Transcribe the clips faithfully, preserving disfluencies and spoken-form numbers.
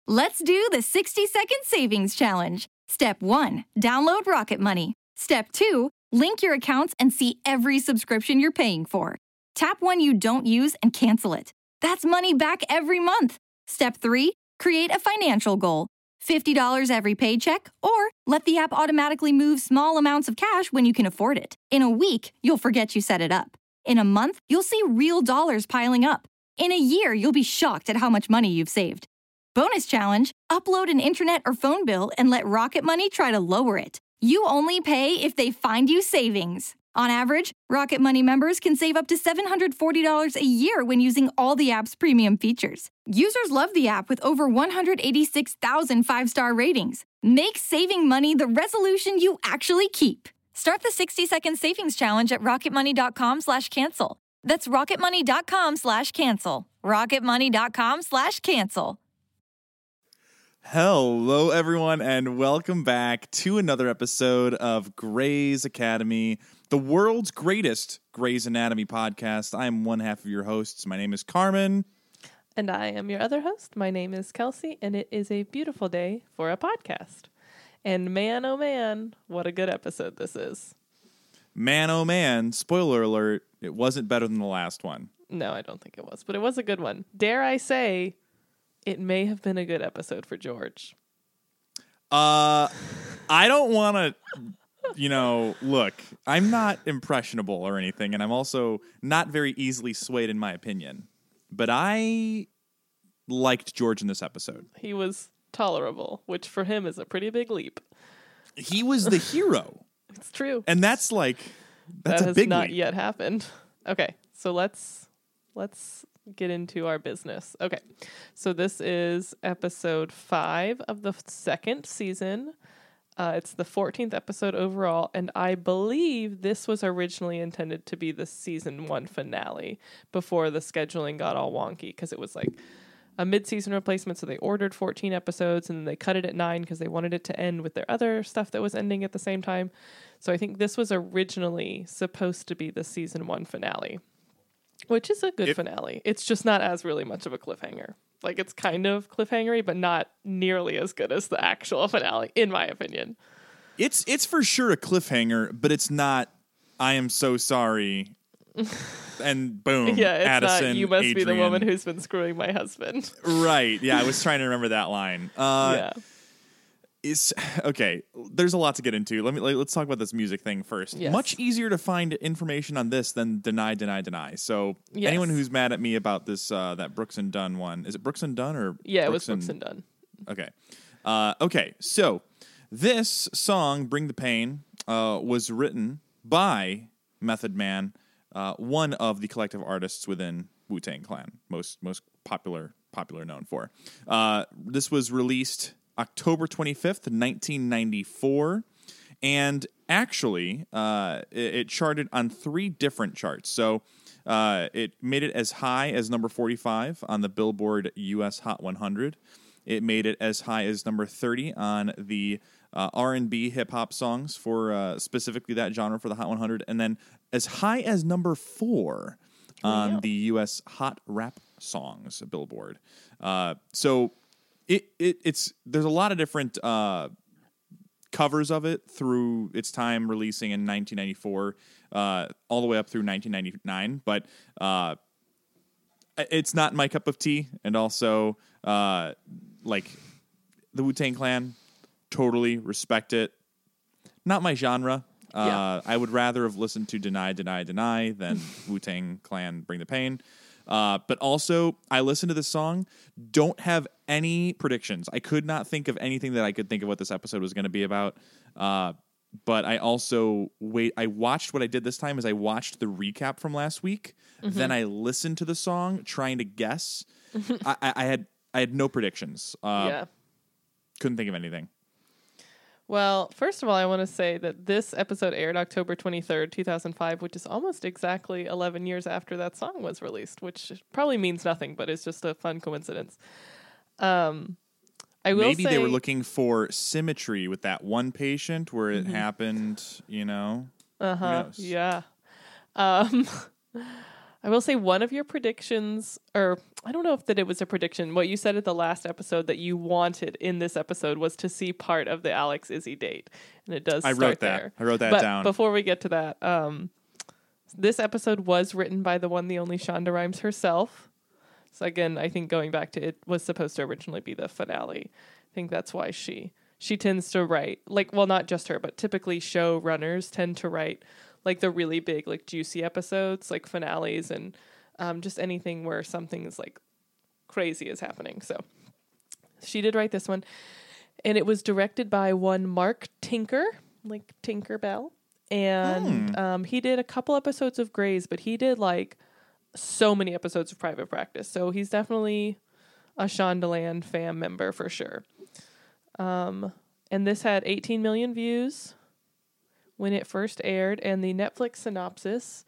Let's do the sixty second savings challenge. Step one, download Rocket Money. Step two, link your accounts and see every subscription you're paying for. Tap one you don't use and cancel it. That's money back every month. Step three, create a financial goal. fifty dollars every paycheck, or let the app automatically move small amounts of cash when you can afford it. In a week, you'll forget you set it up. In a month, you'll see real dollars piling up. In a year, you'll be shocked at how much money you've saved. Bonus challenge, upload an internet or phone bill and let Rocket Money try to lower it. You only pay if they find you savings. On average, Rocket Money members can save up to seven hundred forty dollars a year when using all the app's premium features. Users love the app with over one hundred eighty-six thousand five-star ratings. Make saving money the resolution you actually keep. Start the sixty second savings challenge at rocketmoney.com slash cancel. That's rocketmoney.com slash cancel. rocketmoney.com slash cancel. Hello, everyone, and welcome back to another episode of Grey's Academy, the world's greatest Grey's Anatomy podcast. I am one half of your hosts. My name is Carmen. And I am your other host. My name is Kelsey, and it is a beautiful day for a podcast. And man, oh man, what a good episode this is. Man, oh man, spoiler alert, it wasn't better than the last one. No, I don't think it was, but it was a good one. Dare I say, it may have been a good episode for George. Uh, I don't want to, you know, look, I'm not impressionable or anything, and I'm also not very easily swayed in my opinion. But I liked George in this episode. He was tolerable, which for him is a pretty big leap. He was the hero. It's true. And that's like, that's that a has big not leap. yet happened. Okay, so let's let's get into our business. Okay, so this is episode five of the second season. Uh, it's the fourteenth episode overall, and I believe this was originally intended to be the season one finale before the scheduling got all wonky, because it was like a mid-season replacement, so they ordered fourteen episodes, and then they cut it at nine because they wanted it to end with their other stuff that was ending at the same time. So I think this was originally supposed to be the season one finale, which is a good it, finale. It's just not as really much of a cliffhanger. Like, it's kind of cliffhangery, but not nearly as good as the actual finale, in my opinion. It's it's for sure a cliffhanger, but it's not, I am so sorry, and boom, yeah, it's Addison, not, you must Adrian. be the woman who's been screwing my husband. Right, yeah, I was trying to remember that line. Uh, yeah. Is okay. There's a lot to get into. Let me let, let's talk about this music thing first. Yes. Much easier to find information on this than deny, deny, deny. So yes. anyone who's mad at me about this, uh, that Brooks and Dunn one, is it Brooks and Dunn or yeah, Brooks it was Brooks and Dunn. Okay, uh, okay. So this song, "Bring the Pain," uh, was written by Method Man, uh, one of the collective artists within Wu-Tang Clan, most most popular popular known for. Uh, this was released October twenty-fifth, nineteen ninety-four, and actually uh, it, it charted on three different charts. So uh, it made it as high as number forty-five on the Billboard U S Hot one hundred. It made it as high as number thirty on the uh, R and B hip-hop songs for uh, specifically that genre for the Hot one hundred, and then as high as number four on yeah. the U S Hot Rap Songs Billboard. Uh, so It, it it's there's a lot of different uh, covers of it through its time releasing in nineteen ninety-four, uh, all the way up through nineteen ninety-nine. But uh, it's not my cup of tea, and also uh, like the Wu-Tang Clan, totally respect it. Not my genre. Uh, yeah. I would rather have listened to Deny, Deny, Deny than Wu-Tang Clan Bring the Pain. Uh, but also, I listened to this song, don't have any predictions. I could not think of anything that I could think of what this episode was going to be about. Uh, but I also wait. I watched what I did this time is I watched the recap from last week. Mm-hmm. Then I listened to the song, trying to guess. I, I, I had I had no predictions. Uh, yeah, couldn't think of anything. Well, first of all, I want to say that this episode aired October twenty-third, two thousand five, which is almost exactly eleven years after that song was released, which probably means nothing, but it's just a fun coincidence. Um, I will Maybe say, they were looking for symmetry with that one patient where it mm-hmm. happened, you know? Uh-huh, yeah. Um, I will say one of your predictions, or I don't know if that it was a prediction, what you said at the last episode that you wanted in this episode was to see part of the Alex Izzy date. And it does I start wrote that. there. I wrote that but down. Before we get to that, um, this episode was written by the one, the only Shonda Rhimes herself. So again, I think going back to it was supposed to originally be the finale. I think that's why she she tends to write, like, well, not just her, but typically show runners tend to write like the really big, like juicy episodes, like finales and um, just anything where something is like crazy is happening. So she did write this one, and it was directed by one Mark Tinker, like Tinker Bell. And Hmm. um, he did a couple episodes of Grey's, but he did like so many episodes of Private Practice. So he's definitely a Shondaland fam member for sure. Um, and this had eighteen million views when it first aired, and the Netflix synopsis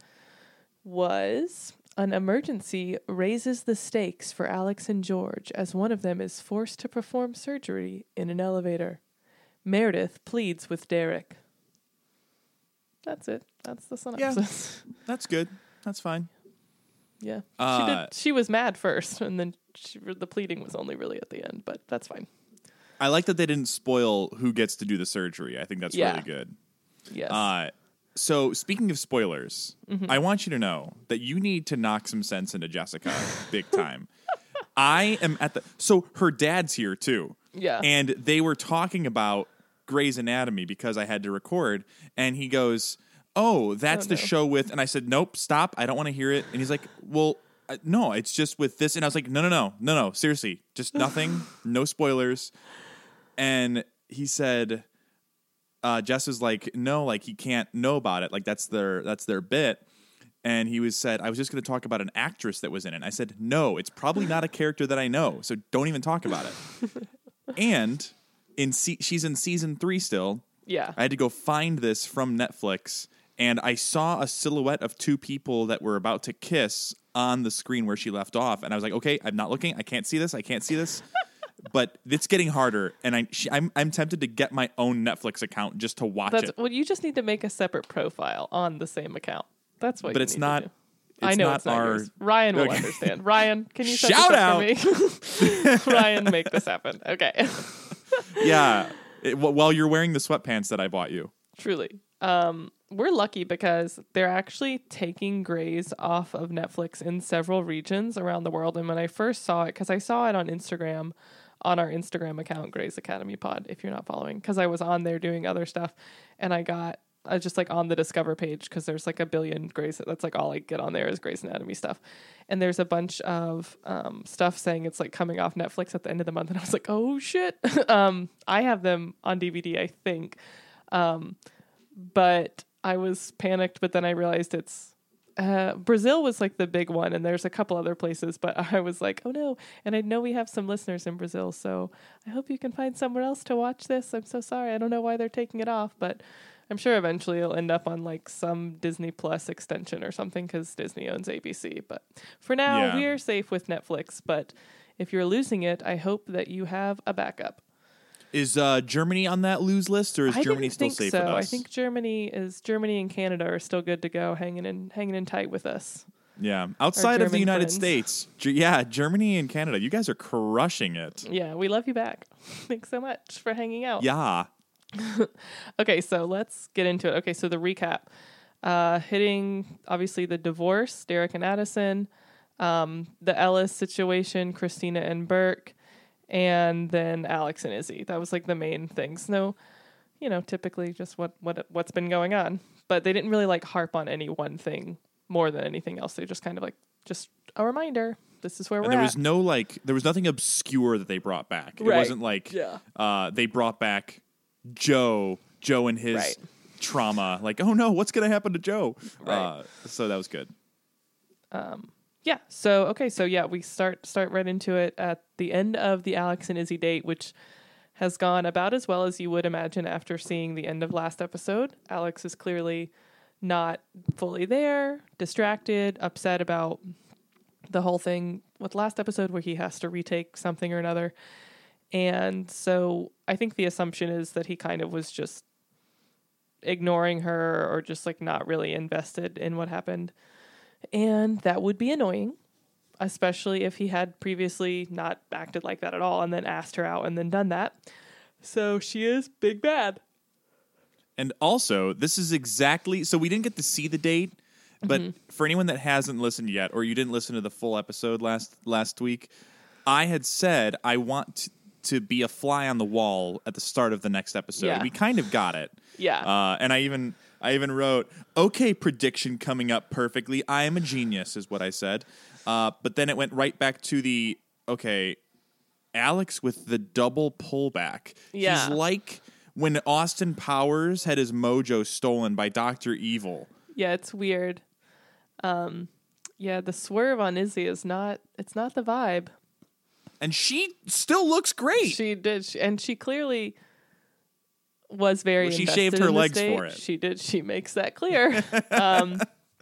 was: an emergency raises the stakes for Alex and George as one of them is forced to perform surgery in an elevator. Meredith pleads with Derek. That's it. That's the synopsis. That's good. That's fine. Yeah. Uh, she did. She was mad first, and then she, the pleading was only really at the end, but that's fine. I like that they didn't spoil who gets to do the surgery. I think that's Yeah. really good. Yes. Uh, so speaking of spoilers, Mm-hmm. I want you to know that you need to knock some sense into Jessica big time. I am at the so her dad's here too. Yeah. And they were talking about Grey's Anatomy because I had to record, and he goes, "Oh, that's Oh, the no. show with," and I said, "Nope, stop. I don't want to hear it." And he's like, "Well, uh, no, it's just with this." And I was like, "No, no, no, no, no, seriously, just nothing, no spoilers." And he said, uh, Jess was like, "No, like he can't know about it. Like that's their that's their bit." And he was said, "I was just going to talk about an actress that was in it." And I said, "No, it's probably not a character that I know, so don't even talk about it." And in se- she's in season three still. yeah. I had to go find this from Netflix, and I saw a silhouette of two people that were about to kiss on the screen where she left off. And I was like, "Okay, I'm not looking. I can't see this. I can't see this." But it's getting harder, and I she, I'm I'm tempted to get my own Netflix account just to watch That's it. well. You just need to make a separate profile on the same account. That's what. But you it's need not- To do. I it's know not it's not our- yours. Ryan will Okay. understand. Ryan, can you set Shout this up for me? Ryan, make this happen. Okay. Yeah, it, wh- while you're wearing the sweatpants that I bought you. Truly. Um, we're lucky because they're actually taking Grey's off of Netflix in several regions around the world. And when I first saw it, because I saw it on Instagram, on our Instagram account, Grey's Academy Pod, if you're not following, because I was on there doing other stuff, and I got I was just like on the Discover page because there's like a billion Grey's. That's like all I get on there is Grey's Anatomy stuff, and there's a bunch of um, stuff saying it's like coming off Netflix at the end of the month, and I was like, oh shit. um, I have them on D V D, I think, um, but I was panicked. But then I realized it's uh, Brazil was like the big one, and there's a couple other places, but I was like, oh no. And I know we have some listeners in Brazil, so I hope you can find somewhere else to watch this. I'm so sorry. I don't know why they're taking it off, but I'm sure eventually it'll end up on like some Disney Plus extension or something because Disney owns A B C. But for now, Yeah. we're safe with Netflix. But if you're losing it, I hope that you have a backup. Is uh, Germany on that lose list, or is I Germany didn't still think safe so. with us? I think Germany is Germany and Canada are still good to go, hanging in hanging in tight with us. Yeah, outside of the German United friends. States, Ge- yeah, Germany and Canada, you guys are crushing it. Yeah, we love you back. Thanks so much for hanging out. Yeah, Okay, so let's get into it. Okay, so the recap. Uh, hitting, obviously, the divorce, Derek and Addison, um, the Ellis situation, Christina and Burke, and then Alex and Izzy. That was like the main things. No, you know, typically just what, what, what's been going on. But they didn't really like harp on any one thing more than anything else. They just kind of like, just a reminder, this is where and we're there at. was no like, there was nothing obscure that they brought back. It Right. wasn't like, Yeah. uh, they brought back Joe, Joe and his Right. trauma. Like, oh no, what's gonna happen to Joe? Right. Uh, so that was good. Yeah. So okay. So yeah, we start start right into it at the end of the Alex and Izzy date, which has gone about as well as you would imagine after seeing the end of last episode. Alex is clearly not fully there, distracted, upset about the whole thing with last episode where he has to retake something or another. And so I think the assumption is that he kind of was just ignoring her or just like not really invested in what happened And that would be annoying, especially if he had previously not acted like that at all and then asked her out and then done that. So she is big bad. And also, this is exactly, so we didn't get to see the date, but mm-hmm. for anyone that hasn't listened yet, or you didn't listen to the full episode last last week, I had said I want to, to be a fly on the wall at the start of the next episode. Yeah. We kind of got it. Yeah. Uh, and I even I even wrote, okay, prediction coming up perfectly. I am a genius, is what I said. Uh, but then it went right back to the, okay, Alex with the double pullback. Yeah. He's like when Austin Powers had his mojo stolen by Doctor Evil. Yeah, it's weird. Um, yeah, the swerve on Izzy is not, it's not the vibe. And she still looks great. She did, she, and she clearly was very well, she invested shaved her in legs date. for it. She did. She makes that clear. um,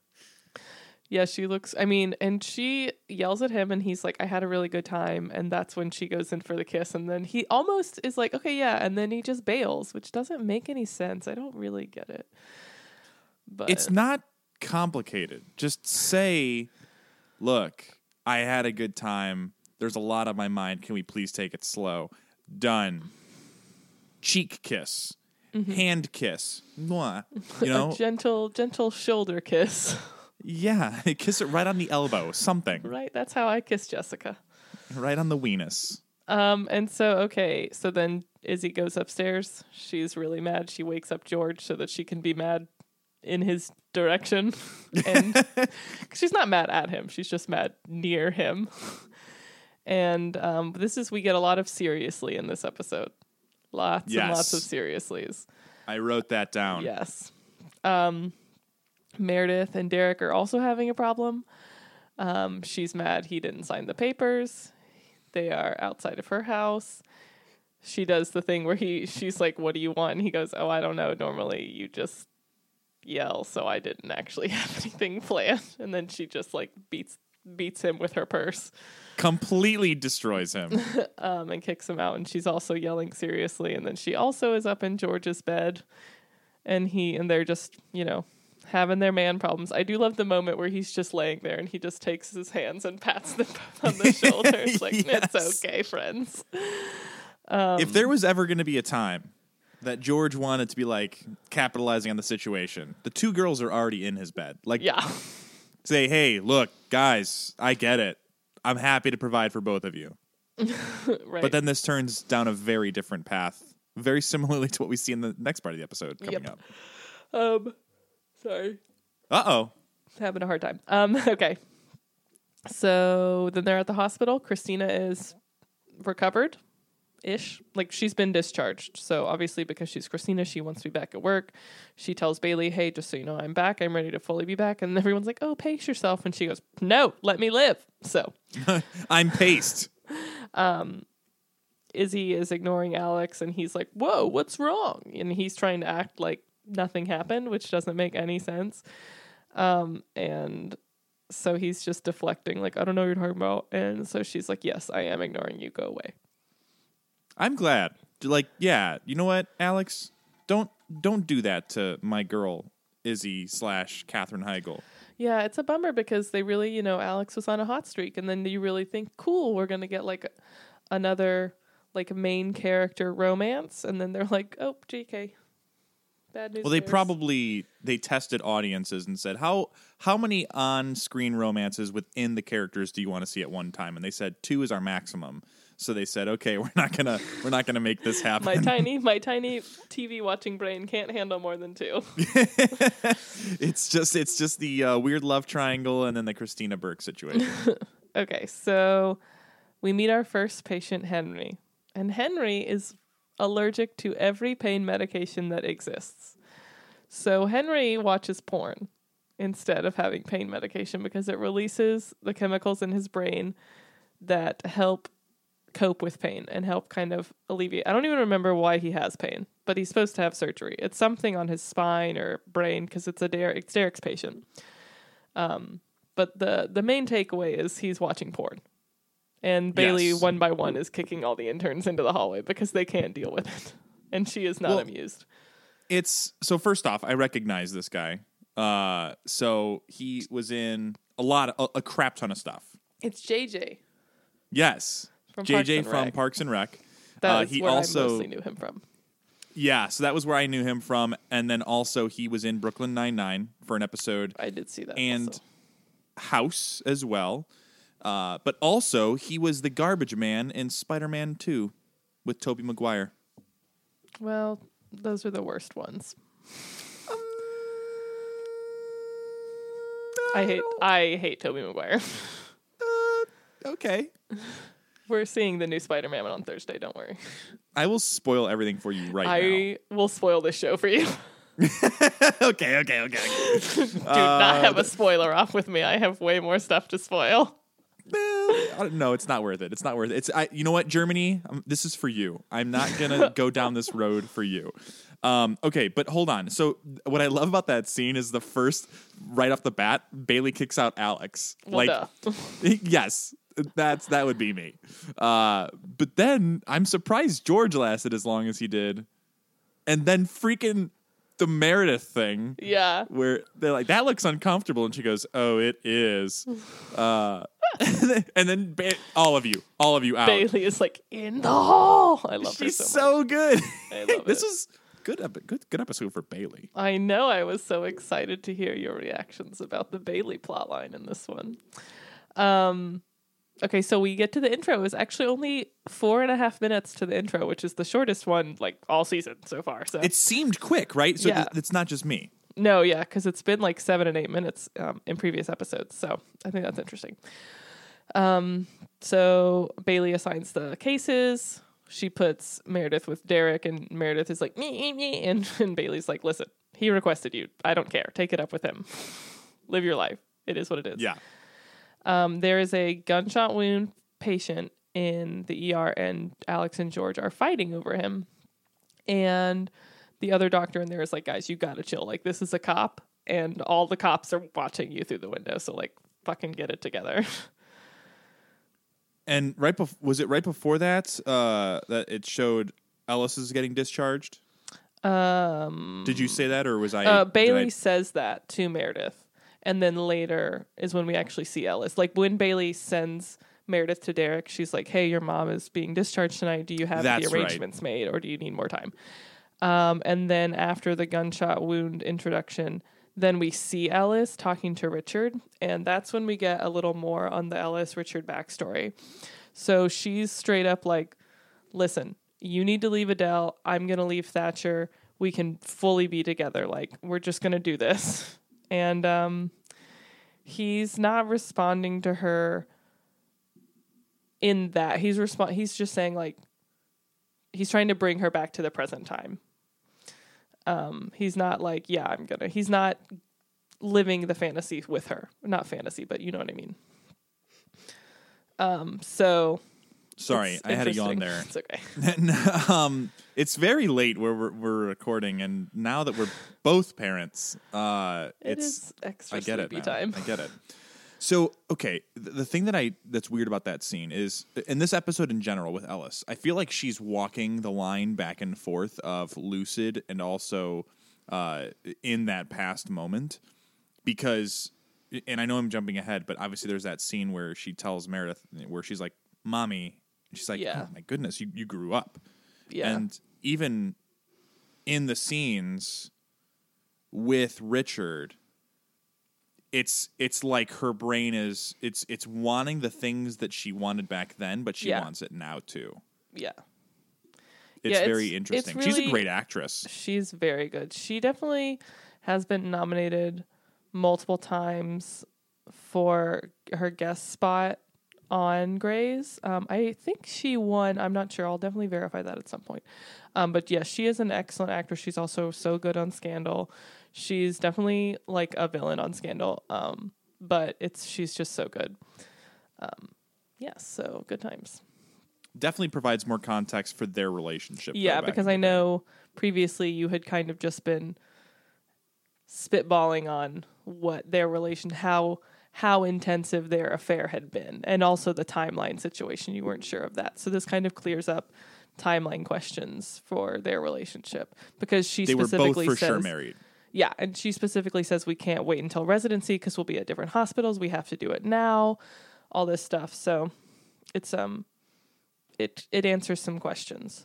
yeah, she looks, I mean, and she yells at him and he's like, I had a really good time. And that's when she goes in for the kiss. And then he almost is like, okay, yeah. And then he just bails, which doesn't make any sense. I don't really get it. But it's not complicated. Just say, look, I had a good time. There's a lot on my mind. Can we please take it slow? Done. Cheek kiss. Mm-hmm. Hand kiss. Mwah. You know? A gentle, gentle shoulder kiss. Yeah. Kiss it right on the elbow. Something. Right. That's how I kiss Jessica. Right on the weenus. Um, and so, okay. So then Izzy goes upstairs. She's really mad. She wakes up George so that she can be mad in his direction. And she's not mad at him. She's just mad near him. And um, this is, we get a lot of seriously in this episode. Lots yes. and lots of seriouslys. I wrote that down. Yes. Um, Meredith and Derek are also having a problem. Um, she's mad he didn't sign the papers. They are outside of her house. She does the thing where he, she's like, what do you want? And he goes, oh, I don't know. Normally you just yell. So I didn't actually have anything planned. And then she just like beats, beats him with her purse. Completely destroys him. um, and kicks him out. And she's also yelling seriously. And then she also is up in George's bed. And he, and they're just, you know, having their man problems. I do love the moment where he's just laying there and he just takes his hands and pats them both on the shoulders. Like, yes. It's okay, friends. Um, if there was ever going to be a time that George wanted to be like capitalizing on the situation, the two girls are already in his bed. Like, yeah. Say, hey, look, guys, I get it. I'm happy to provide for both of you. Right. But then this turns down a very different path, very similarly to what we see in the next part of the episode coming yep. up. Um, sorry. Uh-oh. Having a hard time. Um, okay. So then they're at the hospital. Christina is recovered. Ish. Like, she's been discharged. So obviously, because she's Christina, she wants to be back at work. She tells Bailey, hey, just so you know, I'm back. I'm ready to fully be back. And everyone's like, oh, pace yourself. And she goes, no, let me live. So I'm paced. Um, Izzy is ignoring Alex and he's like, whoa, what's wrong? And he's trying to act like nothing happened, which doesn't make any sense. Um, and so he's just deflecting, like, I don't know what you're talking about. And so she's like, yes, I am ignoring you. Go away. I'm glad. Like, yeah, you know what, Alex? Don't don't do that to my girl, Izzy slash Katherine Heigl. Yeah, it's a bummer because they really, you know, Alex was on a hot streak, and then you really think, cool, we're gonna get like a, another like main character romance, and then they're like, oh, J K. Bad news. Well, they bears. probably they tested audiences and said, how how many on-screen romances within the characters do you want to see at one time? And they said two is our maximum. So they said, okay, we're not gonna we're not gonna make this happen. My tiny my tiny T V watching brain can't handle more than two. it's just it's just the uh, weird love triangle and then the Christina Burke situation. Okay, so we meet our first patient, Henry, and Henry is allergic to every pain medication that exists. So Henry watches porn instead of having pain medication because it releases the chemicals in his brain that help cope with pain and help kind of alleviate. I don't even remember why he has pain, but he's supposed to have surgery. It's something on his spine or brain because it's a Derek, it's Derek's patient. Um, but the the main takeaway is he's watching porn, and Bailey yes. one by one is kicking all the interns into the hallway because they can't deal with it, and she is not well, amused. It's so first off, I recognize this guy. Uh, so he was in a lot, of, a, a crap ton of stuff. It's J J. Yes, From J J Parks and from Rec. Parks and Rec. That uh, was he where also, I mostly knew him from. Yeah, so that was where I knew him from, and then also he was in Brooklyn Nine-Nine for an episode. I did see that. And also. House as well. Uh, but also, he was the garbage man in Spider-Man two with Tobey Maguire. Well, those are the worst ones. Um, I hate I hate Tobey Maguire. Uh, okay. We're seeing the new Spider-Man on Thursday, don't worry. I will spoil everything for you right I will spoil this show for you. now. okay, okay, okay. Do not have a spoiler off with me. I have way more stuff to spoil. Uh, no, it's not worth it. It's not worth it. It's I, you know what, Germany, um, this is for you. I'm not gonna go down this road for you. Um, okay, but hold on. So what I love about that scene is the first, right off the bat, Bailey kicks out Alex. Well, like, duh. yes, that's that would be me. Uh, but then I'm surprised George lasted as long as he did, and then freaking the Meredith thing. Yeah. Where they're like, that looks uncomfortable. And she goes, oh, it is. Uh, and then ba- all of you, all of you out. Bailey is like in the hall. I love She's her so, so much. good. I love this it. is good, ep- good, good episode for Bailey. I know. I was so excited to hear your reactions about the Bailey plotline in this one. Um, okay, so we get to the intro. It was actually only four and a half minutes to the intro, which is the shortest one like all season so far. So It seemed quick, right? So Yeah. th- it's not just me. no, yeah, because it's been like seven and eight minutes um, in previous episodes. So I think that's interesting. Um, so Bailey assigns the cases. She puts Meredith with Derek, and Meredith is like, me, me, me. And, and Bailey's like, listen, he requested you. I don't care. Take it up with him. Live your life. It is what it is. Yeah. Um, there is a gunshot wound patient in the E R, and Alex and George are fighting over him. And the other doctor in there is like, guys, you gotta chill. Like, this is a cop, and all the cops are watching you through the window. So, like, fucking get it together. And right bef- was it right before that uh, that it showed Ellis is getting discharged? Um, Did you say that, or was I? uh, did Bailey I- says that to Meredith, and then later is when we actually see Ellis. Like, when Bailey sends Meredith to Derek, she's like, hey, your mom is being discharged tonight. Do you have That's the right. arrangements made, or do you need more time? Um, and then after the gunshot wound introduction, then we see Ellis talking to Richard, and that's when we get a little more on the Ellis Richard backstory. So she's straight up like, listen, you need to leave Adele. I'm going to leave Thatcher. We can fully be together. Like, we're just going to do this. And um, he's not responding to her in that. He's resp- He's just saying, like, he's trying to bring her back to the present time. Um, he's not like, yeah, I'm gonna, he's not living the fantasy with her. Not fantasy, but you know what I mean. Um, so. Sorry, it's I had a yawn interesting. there. It's okay. um, it's very late where we're, we're recording, and now that we're both parents, uh, It it's is extra I get it. sleepy Now. time. I get it. So, okay, the, the thing that I that's weird about that scene is in this episode in general with Ellis, I feel like she's walking the line back and forth of lucid and also uh, in that past moment because, and I know I'm jumping ahead, but obviously there's that scene where she tells Meredith where she's like, "Mommy," and she's like, Yeah. "Oh my goodness, you you grew up," Yeah. and even in the scenes with Richard. It's it's like her brain is it's it's wanting the things that she wanted back then, but she Yeah. wants it now too. yeah. It's Yeah, very it's- interesting. it's She's a really- great actress. She's very good. She definitely has been nominated multiple times for her guest spot on Grey's. Um, I think she won. I'm not sure. I'll definitely verify that at some point. Um, but yes, she is an excellent actress. She's also so good on Scandal. She's definitely like a villain on Scandal. Um, but it's she's just so good. Um, yes, yeah, so good times. Definitely provides more context for their relationship. Yeah, though, back because in I the day. know previously you had kind of just been spitballing on what their relation, how how intensive their affair had been, and also the timeline situation. You weren't sure of that, so this kind of clears up timeline questions for their relationship because she they were both specifically for says, sure married. Yeah, and she specifically says we can't wait until residency because we'll be at different hospitals. We have to do it now, all this stuff. So it's um, it it answers some questions.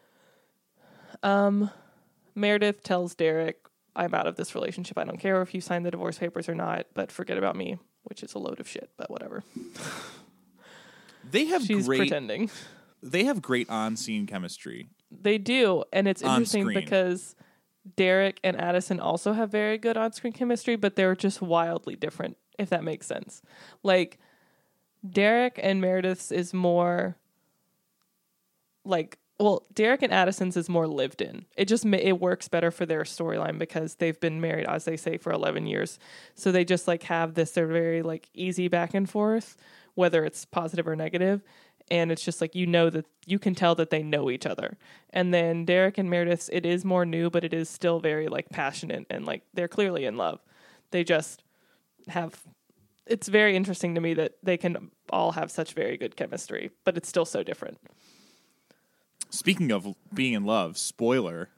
Um, Meredith tells Derek, "I'm out of this relationship. I don't care if you sign the divorce papers or not, but forget about me," which is a load of shit. But whatever. They have She's great. pretending. They have great on-scene chemistry. They do, and it's On interesting screen. because Derek and Addison also have very good on-screen chemistry, but they're just wildly different, if that makes sense. Like, Derek and Meredith's is more, like, well, Derek and Addison's is more lived in. It just, ma- it works better for their storyline because they've been married, as they say, for eleven years. So they just, like, have this, they're very, like, easy back and forth, whether it's positive or negative. And it's just like, you know, that you can tell that they know each other. And then Derek and Meredith's, it is more new, but it is still very like passionate and like they're clearly in love. They just have, it's very interesting to me that they can all have such very good chemistry, but it's still so different. Speaking of being in love, spoiler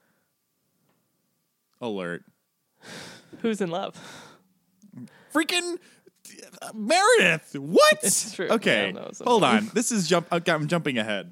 alert. Who's in love? Freaking Meredith. What? It's true. Okay. Yeah, no, it's Hold okay. on. This is jump. Okay, I'm jumping ahead.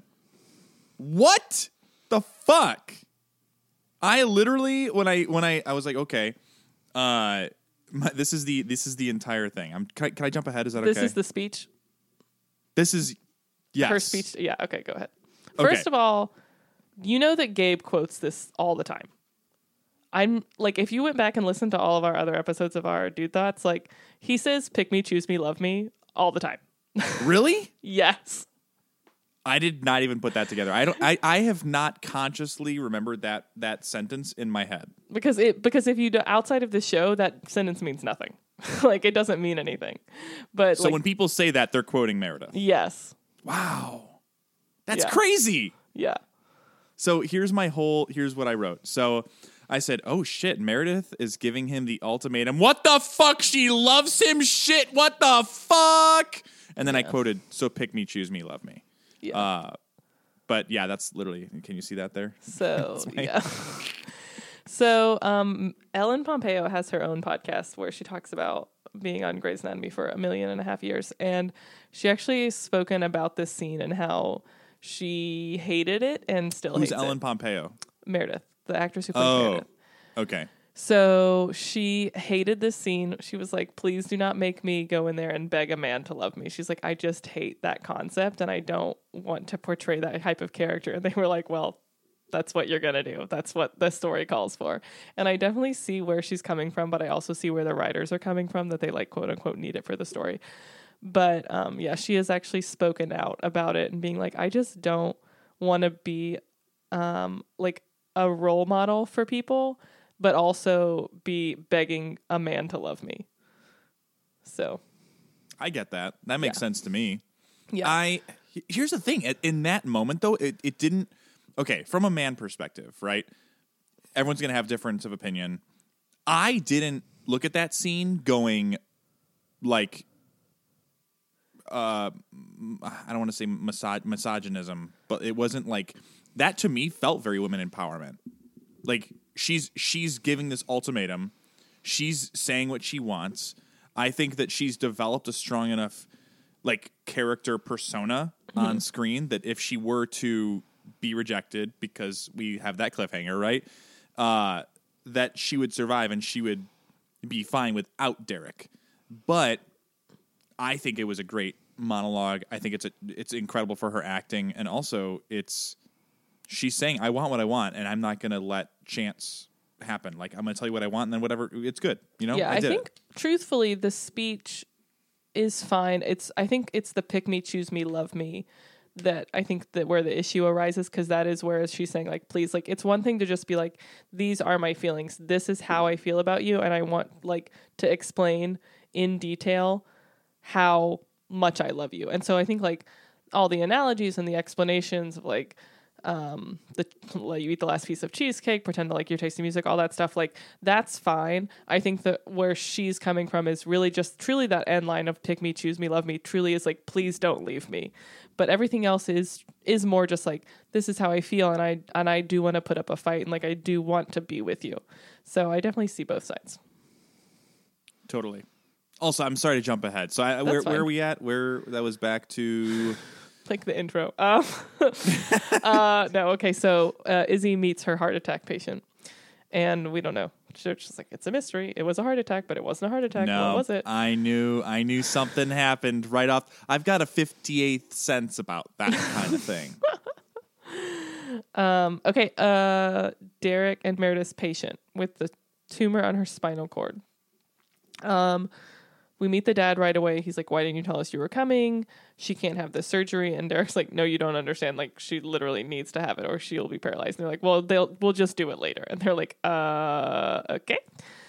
What the fuck? I literally when I when I I was like, okay, uh, my, this is the this is the entire thing. I'm can I, can I jump ahead? Is that This okay? is the speech. This is yes. Her speech. Yeah. Okay. Go ahead. Okay. First of all, you know that Gabe quotes this all the time. I'm like, if you went back and listened to all of our other episodes of our Dude Thoughts, like he says, "Pick me, choose me, love me" all the time. Really? Yes. I did not even put that together. I don't. I, I have not consciously remembered that that sentence in my head. Because it because if you do outside of the show, that sentence means nothing. Like it doesn't mean anything. But So like, when people say that, they're quoting Meredith. yes. Wow, that's Yeah. crazy. Yeah. So here's my whole. Here's what I wrote. So I said, "Oh shit, Meredith is giving him the ultimatum. What the fuck? She loves him. Shit. What the fuck?" And then I quoted, "So pick me, choose me, love me." Yeah. Uh, but yeah, that's literally. Can you see that there? So my- yeah. So um, Ellen Pompeo has her own podcast where she talks about being on Grey's Anatomy for a million and a half years, and she actually has spoken about this scene and how she hated it and still Who's hates Ellen it. Pompeo? Meredith, the actress who plays Oh, Meredith. okay. So she hated this scene. She was like, "Please do not make me go in there and beg a man to love me." She's like, "I just hate that concept and I don't want to portray that type of character." And they were like, "Well, that's what you're going to do. That's what the story calls for." And I definitely see where she's coming from, but I also see where the writers are coming from, that they like quote unquote need it for the story. But um, yeah, she has actually spoken out about it and being like, "I just don't want to be um, like a role model for people, but also be begging a man to love me." So, I get that. That makes Yeah. sense to me. yeah. I here's the thing. At- In that moment, though, it, it didn't. Okay, from a man perspective, right? Everyone's gonna have difference of opinion. I didn't look at that scene going like, uh, I don't want to say misog- misogynism, but it wasn't like that. To me, felt very women empowerment. Like she's she's giving this ultimatum. She's saying what she wants. I think that she's developed a strong enough like character persona mm-hmm. on screen that if she were to be rejected, because we have that cliffhanger, right? Uh, that she would survive and she would be fine without Derek. But I think it was a great monologue. I think it's a, it's incredible for her acting, and also it's she's saying, "I want what I want, and I'm not going to let chance happen. Like I'm going to tell you what I want, and then whatever, it's good." You know? Yeah, I, I did think it. truthfully, the speech is fine. It's I think it's the pick me, choose me, love me that I think that where the issue arises, because that is where she's saying like, please, like it's one thing to just be like, these are my feelings. This is how I feel about you, and I want like to explain in detail how much I love you. And so I think like all the analogies and the explanations of like um, the let you eat the last piece of cheesecake, pretend to like you're tasting music, all that stuff. Like, that's fine. I think that where she's coming from is really just truly that end line of pick me, choose me, love me, truly is like, please don't leave me. But everything else is is more just like, this is how I feel, and I and I do want to put up a fight, and like I do want to be with you. So I definitely see both sides. Totally. Also, I'm sorry to jump ahead. So I, where, where are we at? Where that was back to like the intro. Um, uh, no, okay. So uh, Izzy meets her heart attack patient, and we don't know. She's just like, it's a mystery. It was a heart attack, but it wasn't a heart attack. No, what was it? I knew. I knew something happened right off. I've got a fifty-eighth sense about that kind of thing. um. Okay. Uh. Derek and Meredith's patient with the tumor on her spinal cord. Um. We meet the dad right away. He's like, why didn't you tell us you were coming? She can't have this surgery. And Derek's like, no, you don't understand. Like, she literally needs to have it or she'll be paralyzed. And they're like, well, they'll we'll just do it later. And they're like, uh, okay.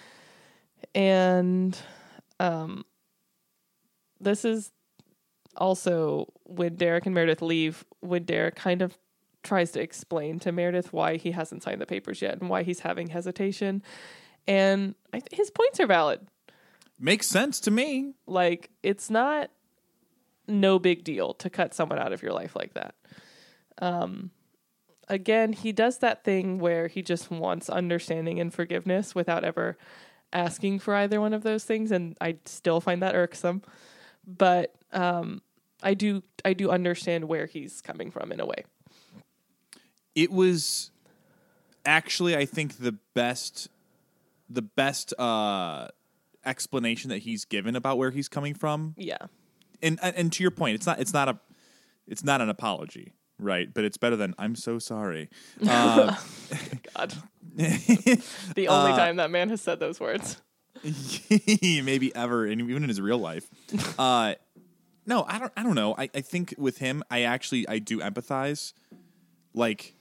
And um, this is also when Derek and Meredith leave, when Derek kind of tries to explain to Meredith why he hasn't signed the papers yet and why he's having hesitation. And I th- his points are valid. Makes sense to me. Like, it's not no big deal to cut someone out of your life like that. Um, again, he does that thing where he just wants understanding and forgiveness without ever asking for either one of those things, and I still find that irksome. But um, I do, I do understand where he's coming from in a way. It was actually, I think, the best, the best. Uh, explanation that he's given about where he's coming from. Yeah. And and to your point, it's not it's not a it's not an apology, right? But it's better than I'm so sorry. Uh, God. The only uh, time that man has said those words. Maybe ever, and even in his real life. Uh, no, I don't I don't know. I, I think with him, I actually I do empathize. Like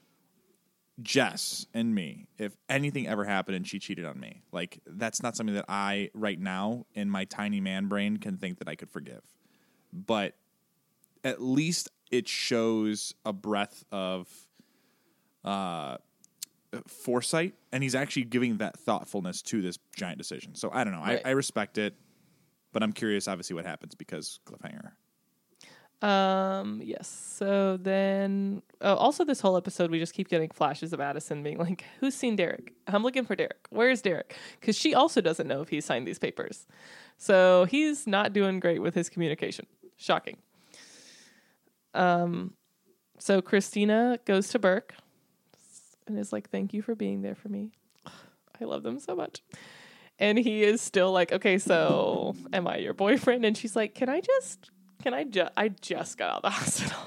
Jess and me, if anything ever happened and she cheated on me, like, that's not something that I right now in my tiny man brain can think that I could forgive. But at least it shows a breadth of uh, foresight, and he's actually giving that thoughtfulness to this giant decision. So I don't know. Right. I, I respect it, but I'm curious, obviously, what happens because cliffhanger. Um, yes. So then, oh, also this whole episode, we just keep getting flashes of Addison being like, who's seen Derek? I'm looking for Derek. Where's Derek? Because she also doesn't know if he signed these papers. So he's not doing great with his communication. Shocking. Um, so Christina goes to Burke and is like, thank you for being there for me. I love them so much. And he is still like, okay, so am I your boyfriend? And she's like, can I just... Can I just, I just got out of the hospital.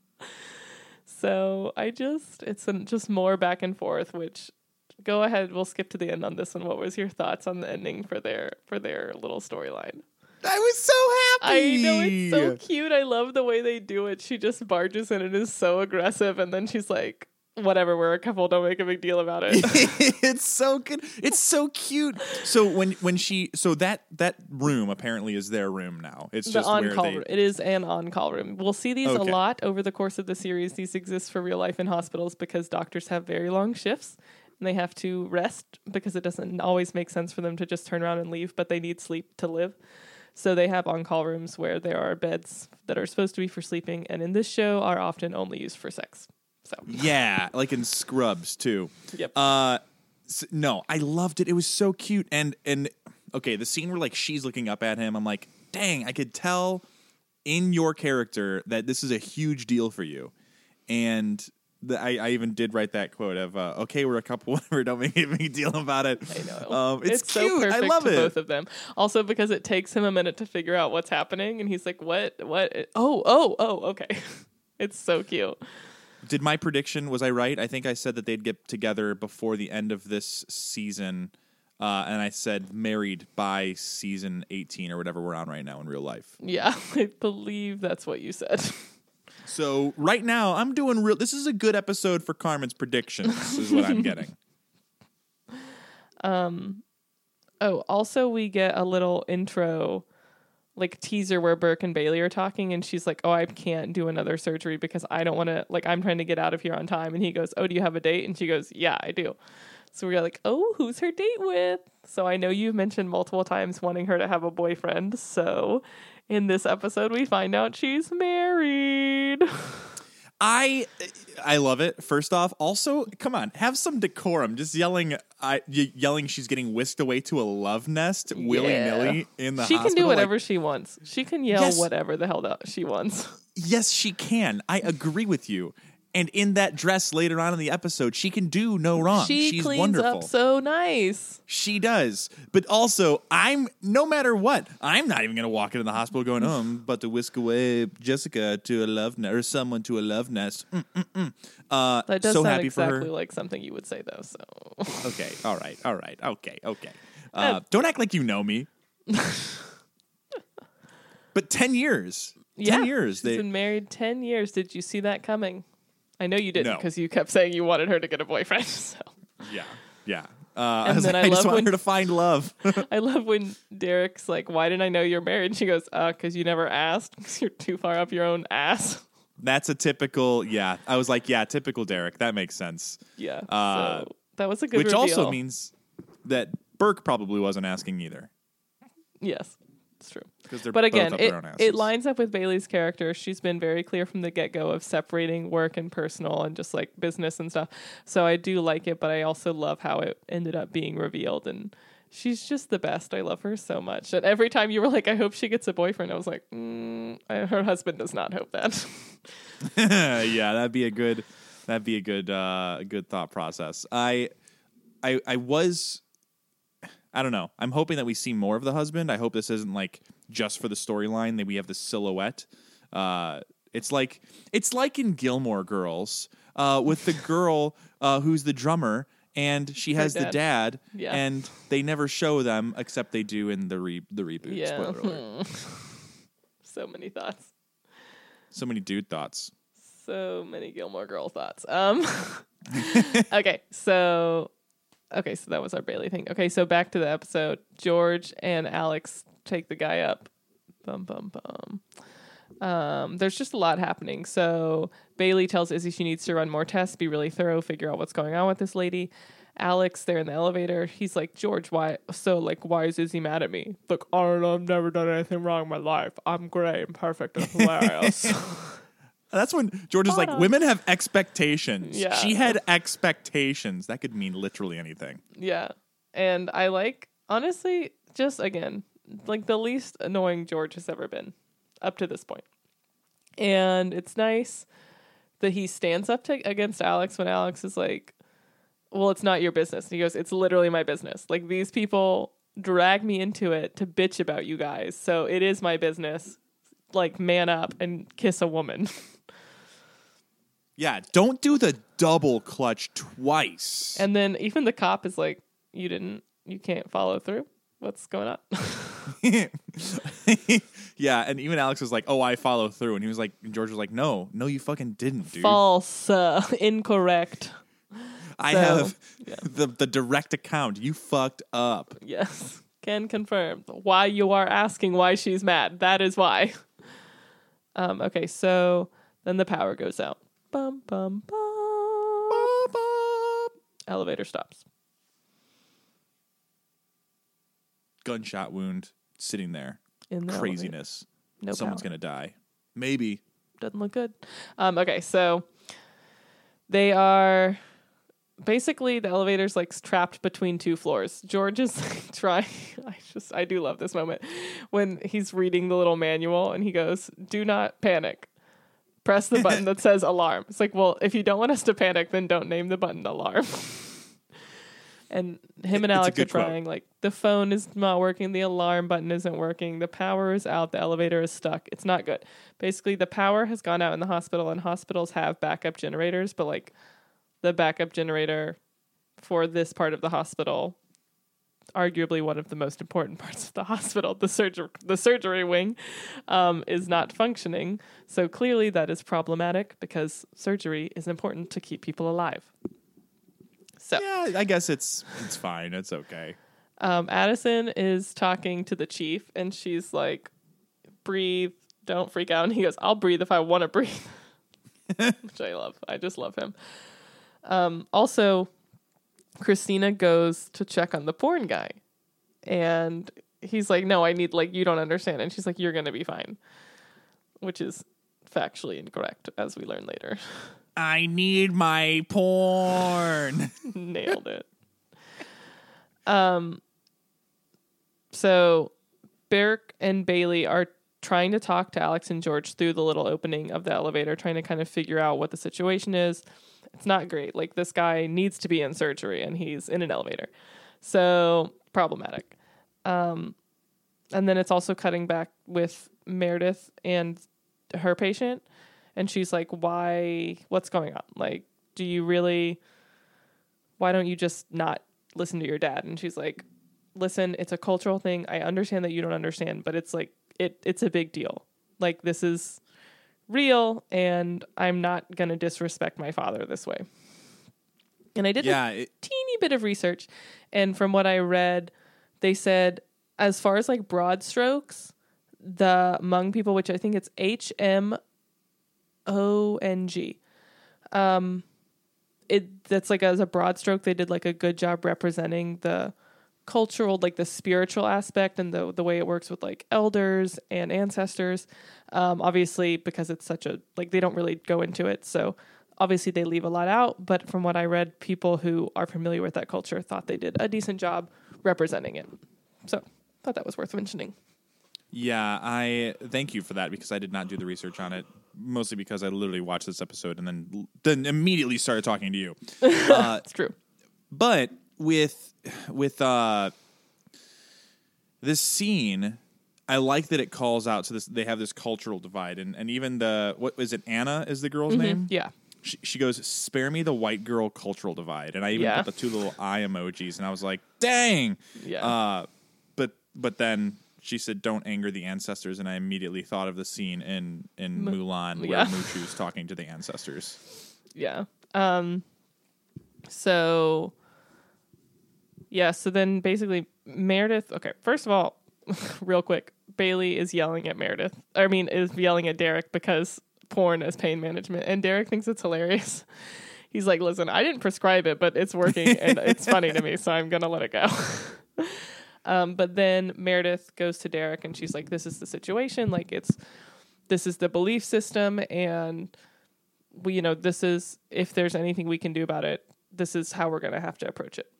So I just, it's an, just more back and forth, which go ahead. We'll skip to the end on this one. What was your thoughts on the ending for their, for their little storyline? I was so happy. I know, it's so cute. I love the way they do it. She just barges in and is so aggressive. And then she's like, whatever, we're a couple, don't make a big deal about it. It's so good. It's so cute. So when when she so that that room apparently is their room now. It's the just on-call where they... room. It is an on-call room. We'll see these okay. a lot over the course of the series. These exist for real life in hospitals because doctors have very long shifts and they have to rest because it doesn't always make sense for them to just turn around and leave, but they need sleep to live. So they have on-call rooms where there are beds that are supposed to be for sleeping, and in this show are often only used for sex. So yeah, like in Scrubs too. Yep. Uh, so, no, I loved it. It was so cute. And and okay, the scene where like she's looking up at him, I'm like, dang, I could tell in your character that this is a huge deal for you. And the, I, I even did write that quote of, uh, okay, we're a couple, whatever, don't make a big deal about it. I know. Um, it's, it's cute. so perfect I love to it. both of them. Also because it takes him a minute to figure out what's happening, and he's like, what? What? Oh, oh, oh, okay. It's so cute. Did my prediction, was I right? I think I said that they'd get together before the end of this season, uh, and I said married by season eighteen or whatever we're on right now in real life. Yeah, I believe that's what you said. So right now, I'm doing real... This is a good episode for Carmen's predictions, is what I'm getting. Um. Oh, also we get a little intro like teaser where Burke and Bailey are talking, and she's like, oh, I can't do another surgery because I don't want to, like, I'm trying to get out of here on time. And he goes, oh, do you have a date? And she goes, yeah, I do. So we're like, oh, who's her date with? So I know you've mentioned multiple times wanting her to have a boyfriend. So in this episode, we find out she's married. I I love it. First off, also, come on, have some decorum. Just yelling, I yelling she's getting whisked away to a love nest willy nilly in the she hospital. She can do whatever like, she wants. She can yell yes, whatever the hell that she wants. Yes, she can. I agree with you. And in that dress later on in the episode, she can do no wrong. She She's cleans wonderful. up so nice. She does. But also, I'm, no matter what, I'm not even going to walk into the hospital going, oh, I'm about to whisk away Jessica to a love nest, or someone to a love nest. Mm, mm, mm. Uh, that does so sound happy exactly for her. like something you would say, though. So okay, all right, all right, okay, okay. Uh, don't act like you know me. But ten years. Yeah, ten years. She's they... been married ten years. Did you see that coming? I know you didn't No. because you kept saying you wanted her to get a boyfriend. So. Yeah, yeah. Uh, And I, was then like, I I just love want when- her to find love. I love when Derek's like, why didn't I know you're married? And she goes, uh, because you never asked. Because you're too far up your own ass. That's a typical, yeah. I was like, yeah, typical Derek. That makes sense. Yeah. Uh, so that was a good Which reveal. also means that Burke probably wasn't asking either. Yes, it's true. Because they're But again, both up it, their own asses. it lines up with Bailey's character. She's been very clear from the get-go of separating work and personal and just like business and stuff. So I do like it, but I also love how it ended up being revealed. And she's just the best. I love her so much. And every time you were like, I hope she gets a boyfriend, I was like, mm, I, her husband does not hope that. Yeah, that'd be a good, that'd be a good, uh, good thought process. I, I, I was, I don't know. I'm hoping that we see more of the husband. I hope this isn't like just for the storyline that we have the silhouette. Uh, it's like it's like in Gilmore Girls uh, with the girl uh, who's the drummer and she has Her the dad, Yeah. and they never show them except they do in the re- the reboot. Yeah. Spoiler alert. So many thoughts. So many dude thoughts. So many Gilmore Girl thoughts. Um, okay, so okay, so that was our Bailey thing. Okay, so back to the episode. George and Alex take the guy up. Bum bum bum. Um, there's just a lot happening. So Bailey tells Izzy she needs to run more tests, be really thorough, figure out what's going on with this lady. Alex, they're in the elevator. He's like, George, why? So, like, why is Izzy mad at me? Look, I don't know. I've never done anything wrong in my life. I'm great. I'm perfect. I'm hilarious. That's when George is like, Hold on. women have expectations. Yeah. She had expectations. That could mean literally anything. Yeah. And I like, honestly, just again, like the least annoying George has ever been up to this point. And it's nice that he stands up to, against Alex when Alex is like, well, it's not your business. And he goes, it's literally my business. Like, these people drag me into it to bitch about you guys. So it is my business. Like, man up and kiss a woman. Yeah, don't do the double clutch twice. And then even the cop is like, you didn't, you can't follow through. What's going on? Yeah, and even Alex was like, oh, I follow through. And he was like, and George was like, no, no, you fucking didn't, dude. False. Uh, incorrect. I So, have yeah. the, the direct account. You fucked up. Yes. Can confirm. Why you are asking why she's mad. That is why. Um, okay, so then the power goes out. Bum, bum, bum. Elevator stops. Gunshot wound sitting there. In the Craziness. No Someone's power. going to die. Maybe. Doesn't look good. Um, okay, so they are basically the elevator's like trapped between two floors. George is like trying. I just I do love this moment when he's reading the little manual and he goes, "Do not panic. Press the button that says alarm." It's like, well, if you don't want us to panic, then don't name the button alarm. And him and It's a Alex are good quote. trying, like, the phone is not working, the alarm button isn't working, the power is out, the elevator is stuck. It's not good. Basically, the power has gone out in the hospital, and hospitals have backup generators, but, like, the backup generator for this part of the hospital, arguably one of the most important parts of the hospital, the surgery, the surgery wing, um, is not functioning. So clearly that is problematic because surgery is important to keep people alive. So Yeah, I guess it's it's fine. It's okay. um, Addison is talking to the chief, and she's like, breathe, don't freak out. And he goes, I'll breathe if I want to breathe. Which I love. I just love him. Um, also, Christina goes to check on the porn guy. And he's like, no, I need, like, you don't understand. And she's like, you're going to be fine. Which is factually incorrect, as we learn later. I need my porn. Nailed it. Um. So, Beric and Bailey are trying to talk to Alex and George through the little opening of the elevator, trying to kind of figure out what the situation is. It's not great. Like, this guy needs to be in surgery, and he's in an elevator. So, problematic. Um, and then it's also cutting back with Meredith and her patient. And she's like, why, what's going on? Like, do you really, why don't you just not listen to your dad? And she's like, listen, it's a cultural thing. I understand that you don't understand, but it's like, it, it's a big deal. Like, this is real, and I'm not going to disrespect my father this way. And I did yeah, a it- teeny bit of research. And from what I read, they said, as far as like broad strokes, the Hmong people, which I think it's H M O N G. Um, it that's like as a broad stroke, they did like a good job representing the cultural, like the spiritual aspect and the the way it works with like elders and ancestors. Um, obviously, because it's such a like they don't really go into it, so obviously they leave a lot out. But from what I read, people who are familiar with that culture thought they did a decent job representing it. So, thought that was worth mentioning. Yeah, I thank you for that because I did not do the research on it. Mostly because I literally watched this episode and then then immediately started talking to you. Uh, It's true. but with with uh, this scene, I like that it calls out to this. They have this cultural divide, and, and even the what is it? Anna is the girl's Mm-hmm. name. Yeah. She, she goes, "Spare me the white girl cultural divide," and I even Yeah. put the two little eye emojis, and I was like, "Dang!" Yeah. Uh, but but then she said, "Don't anger the ancestors," and I immediately thought of the scene in in M- Mulan where yeah. Mushu's talking to the ancestors. Yeah. Um, so, yeah, so then basically Meredith, okay, first of all, real quick, Bailey is yelling at Meredith. I mean, is yelling at Derek because porn is pain management, and Derek thinks it's hilarious. He's like, listen, I didn't prescribe it, but it's working, and it's funny to me, so I'm going to let it go. Um, but then Meredith goes to Derek and she's like, this is the situation. Like it's, this is the belief system. And we, you know, this is, if there's anything we can do about it, this is how we're going to have to approach it.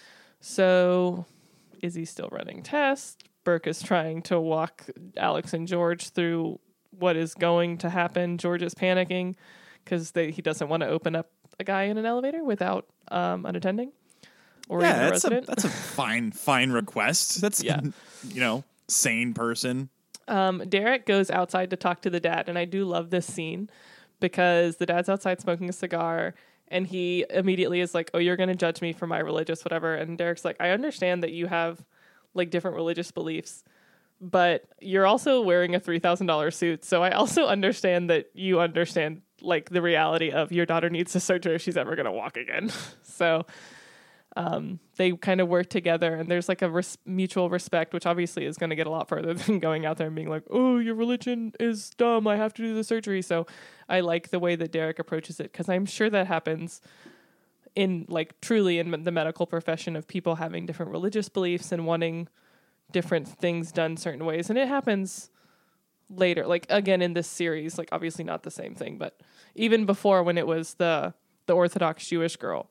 So Izzy's still running tests. Burke is trying to walk Alex and George through what is going to happen. George is panicking because he doesn't want to open up a guy in an elevator without um, unattending. Or even a Yeah, that's a resident. that's a fine fine request. That's Yeah. you know, sane person. Um, Derek goes outside to talk to the dad, and I do love this scene because the dad's outside smoking a cigar, and he immediately is like, oh, you're going to judge me for my religious whatever. And Derek's like, I understand that you have like different religious beliefs, but you're also wearing a three thousand dollars suit. So I also understand that you understand like the reality of your daughter needs a surgery if she's ever going to walk again. So Um, they kind of work together, and there's like a res- mutual respect, which obviously is going to get a lot further than going out there and being like, oh, your religion is dumb, I have to do the surgery. So I like the way that Derek approaches it, because I'm sure that happens in like truly in the medical profession of people having different religious beliefs and wanting different things done certain ways. And it happens later, like again in this series, like obviously not the same thing, but even before when it was the the Orthodox Jewish girl.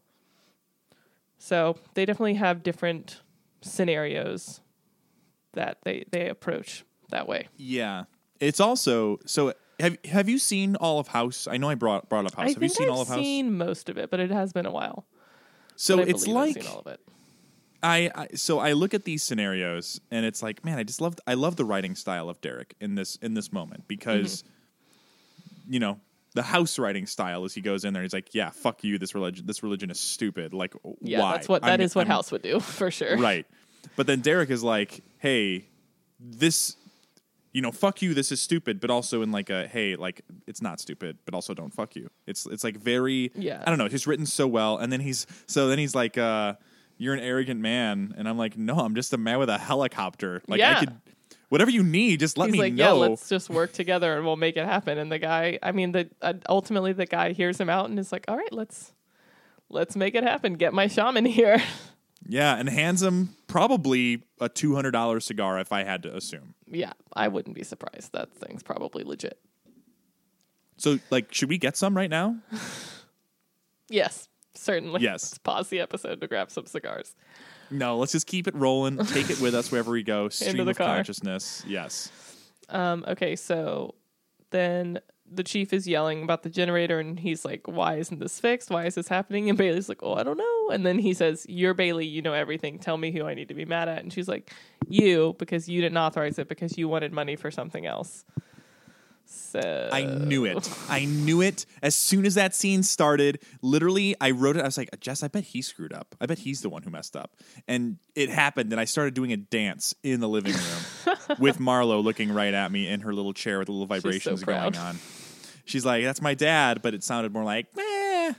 So they definitely have different scenarios that they, they approach that way. Yeah. It's also so have have you seen all of House? I know I brought brought up House. I have you think seen I've all of House? seen most of it, but it has been a while. So But I it's believe I've like seen all of it. I, I so I look at these scenarios and it's like, man, I just love I love the writing style of Derek in this in this moment because Mm-hmm. you know, the House writing style is he goes in there and he's like, yeah, fuck you, this religion this religion is stupid. Like Yeah, why? that's what that I'm- is what I'm- House would do for sure. Right. But then Derek is like, hey, this, you know, fuck you, this is stupid, but also in like a, hey, like, it's not stupid, but also don't fuck you. It's it's like very, Yeah. I don't know, it's written so well. And then he's, so then he's like, uh, you're an arrogant man. And I'm like, no, I'm just a man with a helicopter. Like, Yeah. I could, whatever you need, just let He's me like, know. yeah, let's just work together and we'll make it happen. And the guy, I mean, the uh, ultimately the guy hears him out and is like, all right, let's let's make it happen. Get my shaman here. Yeah, and hands him probably a two hundred dollars cigar if I had to assume. Yeah, I wouldn't be surprised. That thing's probably legit. So, like, should we get some right now? Yes, certainly. Yes. Let's pause the episode to grab some cigars. No, let's just keep it rolling. Take it with us wherever we go. Stream Into the of car. consciousness. Yes. Um, okay, so then the chief is yelling about the generator, and he's like, why isn't this fixed? Why is this happening? And Bailey's like, oh, I don't know. And then he says, you're Bailey. You know everything. Tell me who I need to be mad at. And she's like, you, because you didn't authorize it, because you wanted money for something else. So I knew it. I knew it. As soon as that scene started, literally, I wrote it. I was like, Jess, I bet he screwed up. I bet he's the one who messed up. And it happened, and I started doing a dance in the living room with Marlo looking right at me in her little chair with the little vibrations so going proud. on. She's like, that's my dad, but it sounded more like, meh.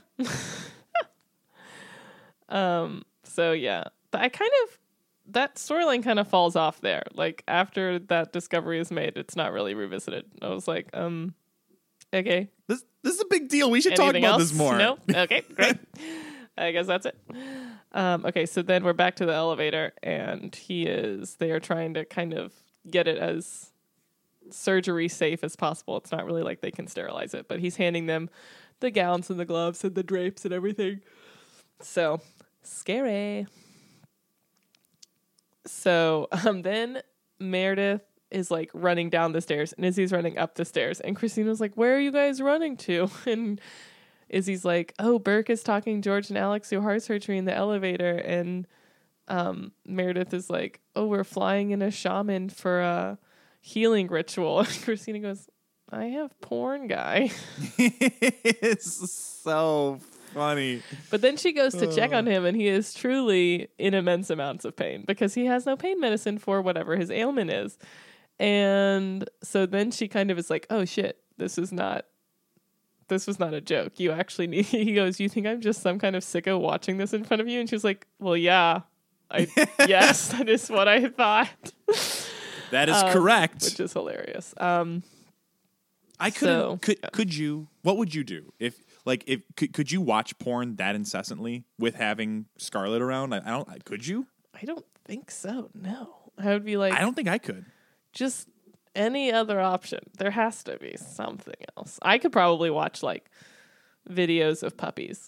Um, so yeah, but I kind of, that storyline kind of falls off there. Like after that discovery is made, it's not really revisited. I was like, um, okay. This, this is a big deal. We should talk Anything about else? this more. No? Okay, great. I guess that's it. Um, okay, so then we're back to the elevator, and he is, they are trying to kind of get it as surgery safe as possible. It's not really like they can sterilize it, but he's handing them the gowns and the gloves and the drapes and everything. So scary. So um, then Meredith is like running down the stairs, and Izzy's running up the stairs, and Christina's like, where are you guys running to? And Izzy's like, oh, Burke is talking George and Alex through heart surgery in the elevator. And um, Meredith is like, oh, we're flying in a shaman for a healing ritual. And Christina goes, I have porn, guy. It's so funny. But then she goes to check on him, and he is truly in immense amounts of pain because he has no pain medicine for whatever his ailment is. And so then she kind of is like, oh shit, this is not, this was not a joke. You actually need, he goes, you think I'm just some kind of sicko watching this in front of you? And she's like, well, yeah, I, yes, that is what I thought. That is Um, correct. Which is hilarious. Um, I couldn't. so, could yeah. could you? What would you do if, like, if could, could you watch porn that incessantly with having Scarlett around? I, I don't. Could you? I don't think so. No, I would be like, I don't think I could. just any other option. There has to be something else. I could probably watch like videos of puppies.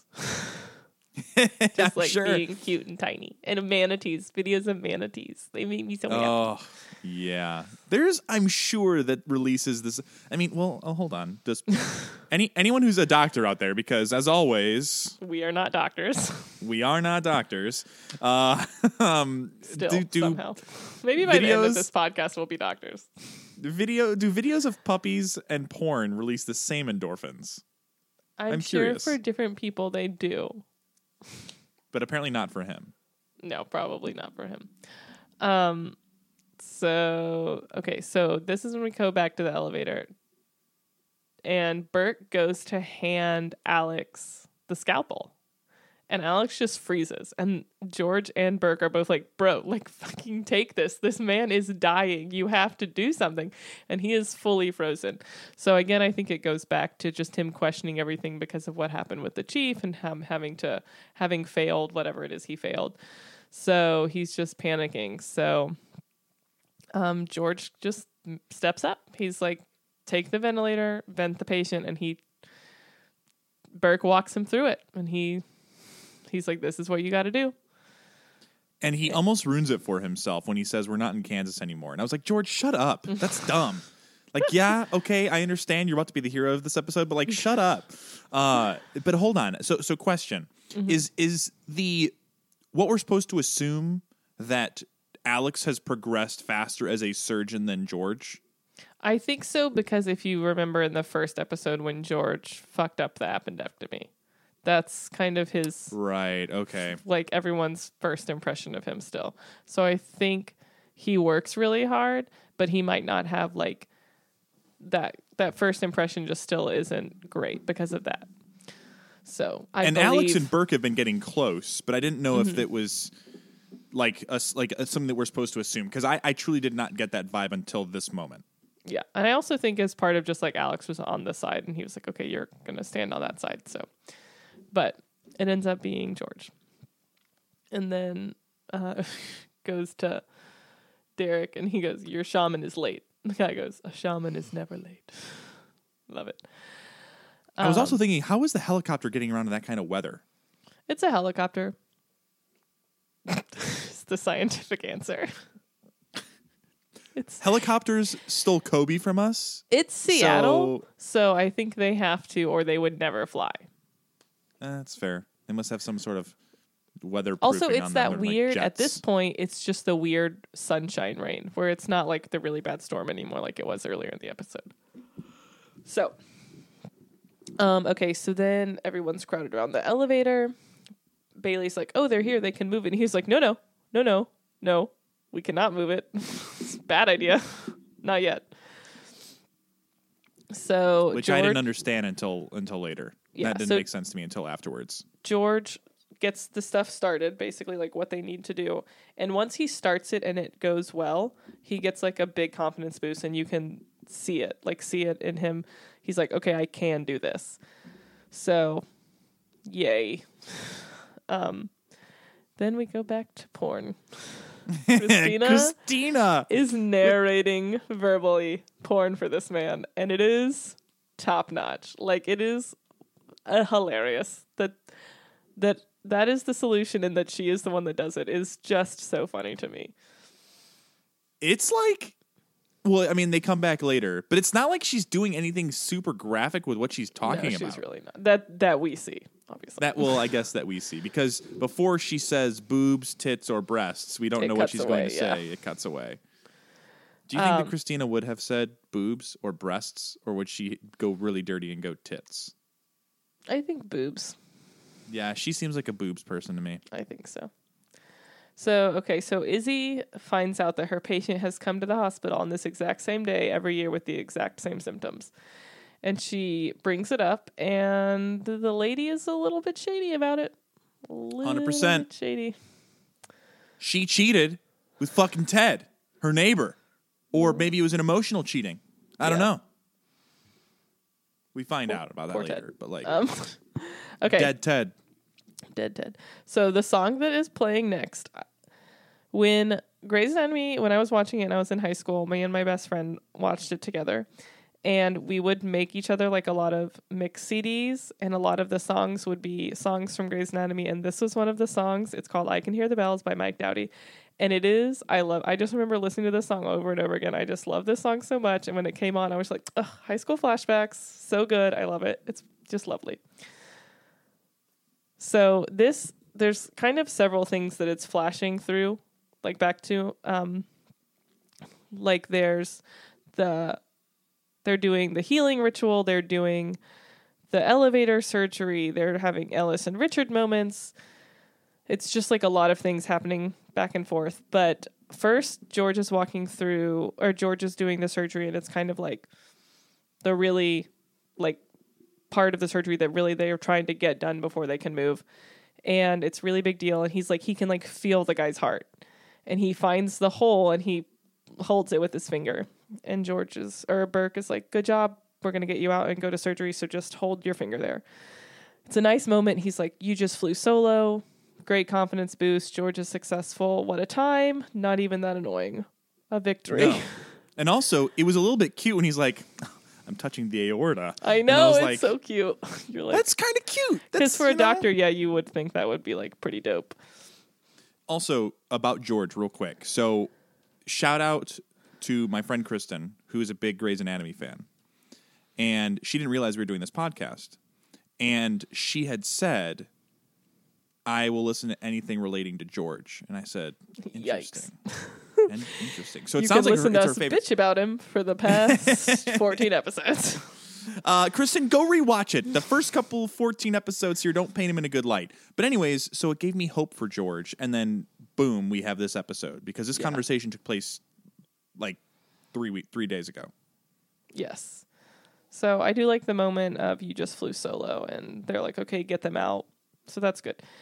Just I'm like sure. being cute and tiny. And of manatees, videos of manatees. They make me so happy. Oh, yeah. There's, I'm sure that releases this. I mean, well, oh, hold on. Does any anyone who's a doctor out there? Because as always, We are not doctors. we are not doctors. Uh, um, Still, do, do somehow. Maybe by the end of videos- this podcast, we'll be doctors. video do videos of puppies and porn release the same endorphins? I'm, I'm sure curious. for different people they do. But apparently not for him. No, probably not for him. Um, so, okay, so this is when we go back to the elevator. And Burke goes to hand Alex the scalpel. And Alex just freezes. And George and Burke are both like, bro, like, fucking take this. This man is dying. You have to do something. And he is fully frozen. So again, I think it goes back to just him questioning everything because of what happened with the chief and him having to, having failed, whatever it is he failed. So he's just panicking. So um, George just steps up. He's like, take the ventilator, vent the patient. And he, Burke walks him through it. And he... He's like, this is what you got to do. And he almost ruins it for himself when he says we're not in Kansas anymore. And I was like, George, shut up. That's dumb. Like, yeah, okay, I understand you're about to be the hero of this episode, but like, shut up. Uh, but hold on. So, so question Mm-hmm. is is the what we're supposed to assume that Alex has progressed faster as a surgeon than George? I think so because if you remember in the first episode when George fucked up the appendectomy, that's kind of his, Right. Okay. like everyone's first impression of him still. So I think he works really hard, but he might not have like that, that first impression just still isn't great because of that. So I and believe, Alex and Burke have been getting close, but I didn't know if it was like us like uh, something that we're supposed to assume, because I, I truly did not get that vibe until this moment. Yeah, and I also think as part of just like Alex was on this side and he was like, okay, you're gonna stand on that side. So, but it ends up being George, and then uh, goes to Derek and he goes, your shaman is late. The guy goes, a shaman is never late. Love it. I was Um, also thinking, how is the helicopter getting around in that kind of weather? It's a helicopter. It's the scientific answer. It's Helicopters stole Kobe from us. it's Seattle, So- so I think they have to, or they would never fly. Uh, that's fair. They must have some sort of weather. Also, it's on that them, like weird. At jets. this point, it's just the weird sunshine rain, where it's not like the really bad storm anymore, like it was earlier in the episode. So, um, okay, so then everyone's crowded around the elevator. Bailey's like, "Oh, they're here. They can move it." And he's like, "No, no, no, no, no. We cannot move it. It's a bad idea. Not yet." So, which George, I didn't understand until until later. Yeah, that didn't so- make sense to me until afterwards. George gets the stuff started, basically like what they need to do. And once he starts it and it goes well, he gets like a big confidence boost and you can see it, like see it in him. He's like, okay, I can do this. So, yay. Um, then we go back to porn. Christina Christina. is narrating verbally porn for this man, and it is top notch. Like it is uh, hilarious that that that is the solution, and that she is the one that does it is just so funny to me. It's like, well, I mean, they come back later, but it's not like she's doing anything super graphic with what she's talking no, about. she's really not that that we see, obviously. That well, I guess that we see, because before she says boobs, tits, or breasts, we don't It know what cuts she's away, going to yeah. say. It cuts away. Do you think Um, that Christina would have said boobs or breasts, or would she go really dirty and go tits? I think boobs. Yeah, she seems like a boobs person to me. I think so. So, okay, so Izzy finds out that her patient has come to the hospital on this exact same day every year with the exact same symptoms. And she brings it up, and the lady is a little bit shady about it. A little one hundred percent. bit shady. She cheated with fucking Ted, her neighbor. Or maybe it was an emotional cheating. I don't Yeah. know. We find out about that poor later. Ted. But like, Um, okay. dead Ted. Dead Ted. So the song that is playing next, when Grey's Anatomy, when I was watching it and I was in high school, me and my best friend watched it together. And we would make each other like a lot of mix C Ds, and a lot of the songs would be songs from Grey's Anatomy. And this was one of the songs. It's called I Can Hear the Bells by Mike Doughty. And it is, I love, I just remember listening to this song over and over again. I just love this song so much. And when it came on, I was like, ugh, high school flashbacks. So good. I love it. It's just lovely. So this, there's kind of several things that it's flashing through, like back to, um, like there's the, they're doing the healing ritual. They're doing the elevator surgery. They're having Ellis and Richard moments. It's just like a lot of things happening back and forth. But first, George is walking through, or George is doing the surgery, and it's kind of like the really, like, part of the surgery that really they're trying to get done before they can move. And it's really big deal. And he's like, he can, like, feel the guy's heart. And he finds the hole, and he holds it with his finger. And George is, or Burke is like, good job. We're going to get you out and go to surgery, so just hold your finger there. It's a nice moment. He's like, you just flew solo. Great confidence boost. George is successful. What a time. Not even that annoying. A victory. No. And also, it was a little bit cute when he's like, I'm touching the aorta. I And I know. was It's like, so cute. You're like, that's kind of cute. because That's, for a you know. doctor, yeah, you would think that would be like pretty dope. Also, about George, real quick. So, shout out to my friend Kristen, who is a big Grey's Anatomy fan. And she didn't realize we were doing this podcast. And she had said, I will listen to anything relating to George. And I said, interesting. And interesting. So it You sounds can like her, listen to it's her us favorite. bitch about him for the past fourteen episodes. Uh, Kristen, go rewatch it. The first couple fourteen episodes here don't paint him in a good light. But anyways, so it gave me hope for George. And then, boom, we have this episode. Because this Yeah. conversation took place like three week, three days ago. Yes. So I do like the moment of you just flew solo, and they're like, okay, get them out. So that's good.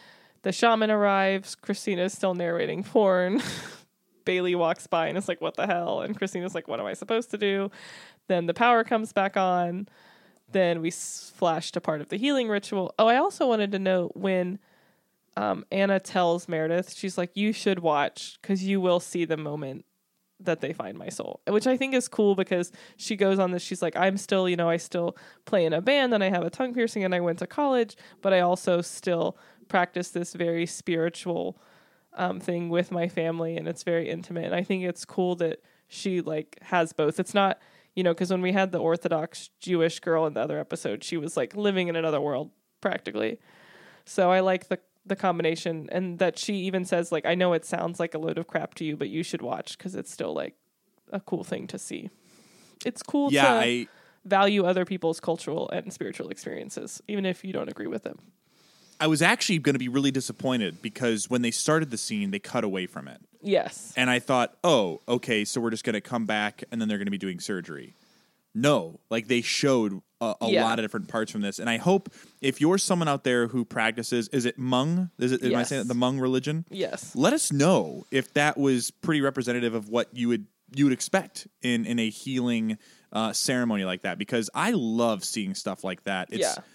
the shaman arrives. Christina's still narrating porn. Bailey walks by and is like, what the hell? And Christina's like, what am I supposed to do? Then the power comes back on. Then we s- flash to part of the healing ritual. Oh, I also wanted to note when um, Anna tells Meredith, she's like, you should watch because you will see the moment that they find my soul, which I think is cool because she goes on this. She's like, I'm still, you know, I still play in a band and I have a tongue piercing and I went to college, but I also still practice this very spiritual um, thing with my family, and it's very intimate. And I think it's cool that she like has both. It's not, you know, because when we had the Orthodox Jewish girl in the other episode, she was like living in another world practically. So I like the the combination, and that she even says like, I know it sounds like a load of crap to you, but you should watch because it's still like a cool thing to see. It's cool Yeah, to I value other people's cultural and spiritual experiences, even if you don't agree with them. I was actually going to be really disappointed because when they started the scene, they cut away from it. Yes. And I thought, oh, okay, so we're just going to come back and then they're going to be doing surgery. No, like they showed a, a Yeah. lot of different parts from this. And I hope if you're someone out there who practices, is it Hmong? Is it, am I Yes. saying it, the Hmong religion? Yes. Let us know if that was pretty representative of what you would you would expect in, in a healing uh, ceremony like that. Because I love seeing stuff like that. It's Yeah.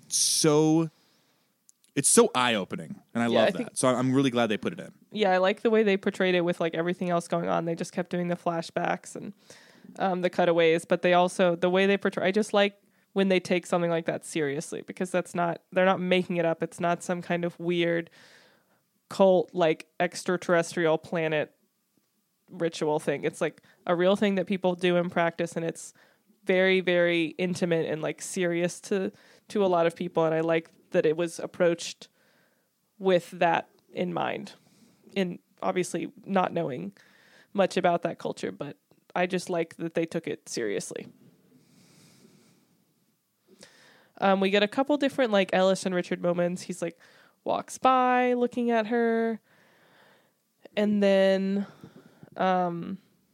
so... It's so eye-opening, and I Yeah, love I think- that. So I'm really glad they put it in. Yeah, I like the way they portrayed it with like everything else going on. They just kept doing the flashbacks and um, the cutaways, but they also, the way they portray, I just like when they take something like that seriously, because that's not, they're not making it up. It's not some kind of weird cult, like extraterrestrial planet ritual thing. It's like a real thing that people do in practice, and it's very, very intimate and like serious to, to a lot of people. And I like that it was approached with that in mind, in obviously not knowing much about that culture, but I just like that they took it seriously. Um, we get a couple different like Ellis and Richard moments. He's like walks by looking at her, and then um,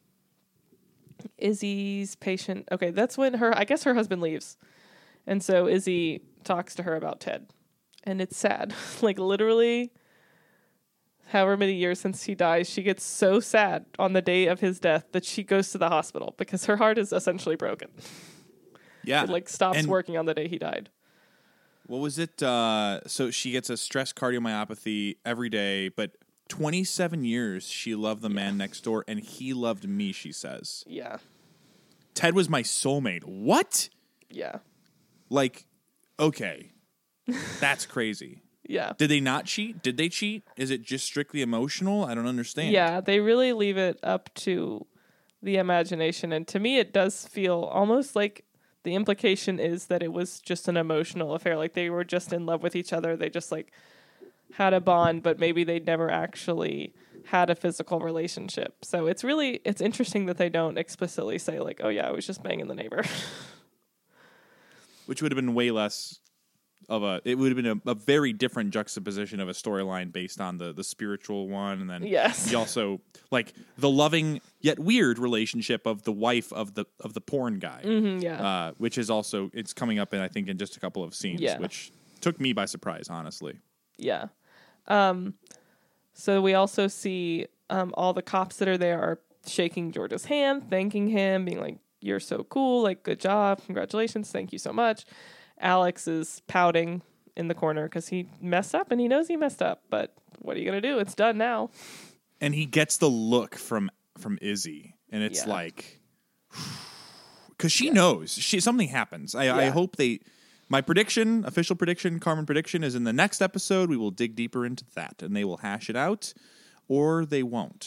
Izzy's patient. Okay, that's when her, I guess her husband leaves, and so Izzy talks to her about Ted, and it's sad. Like literally, however many years since he dies, she gets so sad on the day of his death that she goes to the hospital because her heart is essentially broken. Yeah. It like stops And working on the day he died. what was it? Uh, so she gets a stress cardiomyopathy every day, but twenty-seven years she loved the man next door, and he loved me, she says. Yeah. Ted was my soulmate. What? Yeah. Like, okay. That's crazy. Yeah. Did they not cheat? Did they cheat? Is it just strictly emotional? I don't understand. Yeah, they really leave it up to the imagination. And to me, it does feel almost like the implication is that it was just an emotional affair. Like they were just in love with each other. They just like had a bond, but maybe they never actually had a physical relationship. So it's really, it's interesting that they don't explicitly say like, oh yeah, I was just banging the neighbor. Which would have been way less of a, it would have been a, a very different juxtaposition of a storyline based on the, the spiritual one. And then Yes. you also, like, the loving yet weird relationship of the wife of the of the porn guy. Mhm, yeah. Uh, which is also, it's coming up in, I think, in just a couple of scenes, Yeah. which took me by surprise, honestly. Yeah. Um, so we also see um, all the cops that are there are shaking George's hand, thanking him, being like, you're so cool, like, good job, congratulations, thank you so much. Alex is pouting in the corner because he messed up and he knows he messed up, but what are you going to do? It's done now. And he gets the look from from Izzy, and it's Yeah. like, because she knows she something happens. I, I Yeah. hope they. My prediction, official prediction, Carmen prediction, is in the next episode. We will dig deeper into that, and they will hash it out, or they won't.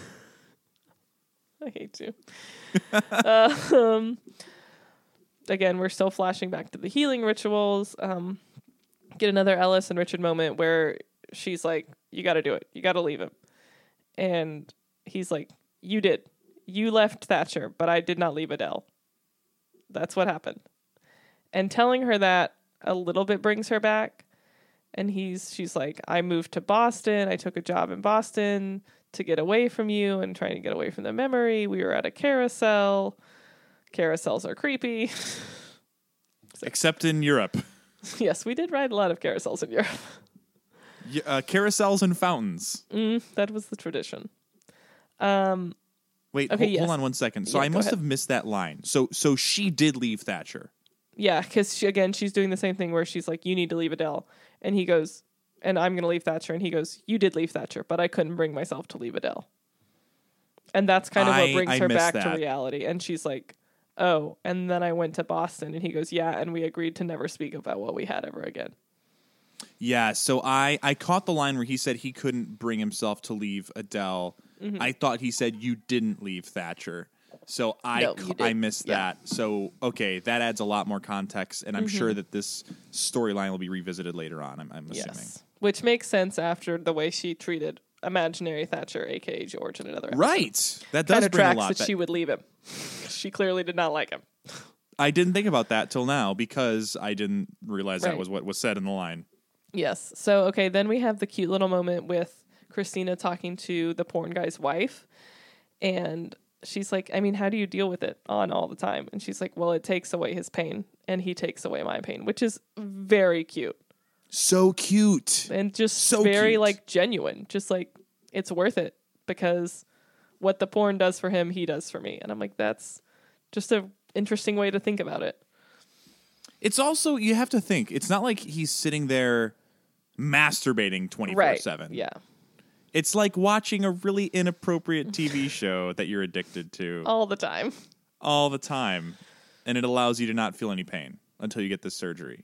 I hate you. uh, um, again, we're still flashing back to the healing rituals. Um, get another Ellis and Richard moment where she's like, you got to do it. You got to leave him. And he's like, you did. You left Thatcher, but I did not leave Adele. That's what happened. And telling her that a little bit brings her back. And he's, she's like, I moved to Boston. I took a job in Boston to get away from you and trying to get away from the memory. We were at a carousel. Carousels are creepy. Except in Europe. Yes, we did ride a lot of carousels in Europe. Y- uh, carousels and fountains. Mm, that was the tradition. Um, Wait, Okay, hol- yes. hold on one second. So Yeah, I go must ahead. have missed that line. So so she did leave Thatcher. yeah, because she, again, she's doing the same thing where she's like, "You need to leave Adele," and he goes, "And I'm going to leave Thatcher," and he goes, "You did leave Thatcher, but I couldn't bring myself to leave Adele." And that's kind of I- what brings I her missed back to that. reality. And she's like, "Oh," and then I went to Boston, and he goes, "Yeah," and we agreed to never speak about what we had ever again. Yeah, so I, I caught the line where he said he couldn't bring himself to leave Adele. Mm-hmm. I thought he said you didn't leave Thatcher. So I, No, ca- you I did. missed Yeah. that. So, okay, that adds a lot more context, and I'm Mm-hmm. sure that this storyline will be revisited later on, I'm, I'm assuming. Yes, which makes sense after the way she treated imaginary Thatcher, aka George, in another episode. Right. That does Kind of bring a tracks lot. that That- she would leave him. She clearly did not like him. I didn't think about that till now because I didn't realize that Right. was what was said in the line. Yes. So, okay, then we have the cute little moment with Christina talking to the porn guy's wife. And she's like, I mean, how do you deal with it on all the time? And she's like, well, it takes away his pain and he takes away my pain, which is very cute So cute. and just So very cute. like genuine. Just like it's worth it because what the porn does for him, he does for me. And I'm like, that's just a interesting way to think about it. It's also, you have to think, it's not like he's sitting there masturbating twenty-four Right. seven. Yeah. It's like watching a really inappropriate T V show that you're addicted to All the time. all the time. And it allows you to not feel any pain until you get this surgery.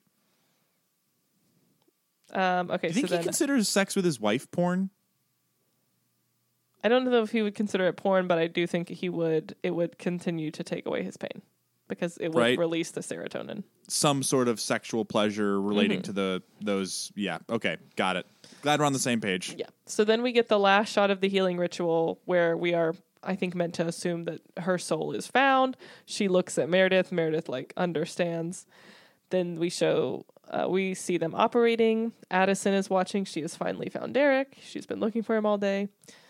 Um, okay. Do you think so he then considers sex with his wife porn? I don't know if he would consider it porn, but I do think he would. It would continue to take away his pain because it would Right. release the serotonin. Some sort of sexual pleasure relating Mm-hmm. to the those. Yeah. Okay. Got it. Glad we're on the same page. Yeah. So then we get the last shot of the healing ritual where we are, I think, meant to assume that her soul is found. She looks at Meredith. Meredith like understands. Then we show. Uh, we see them operating. Addison is watching. She has finally found Derek. She's been looking for him all day.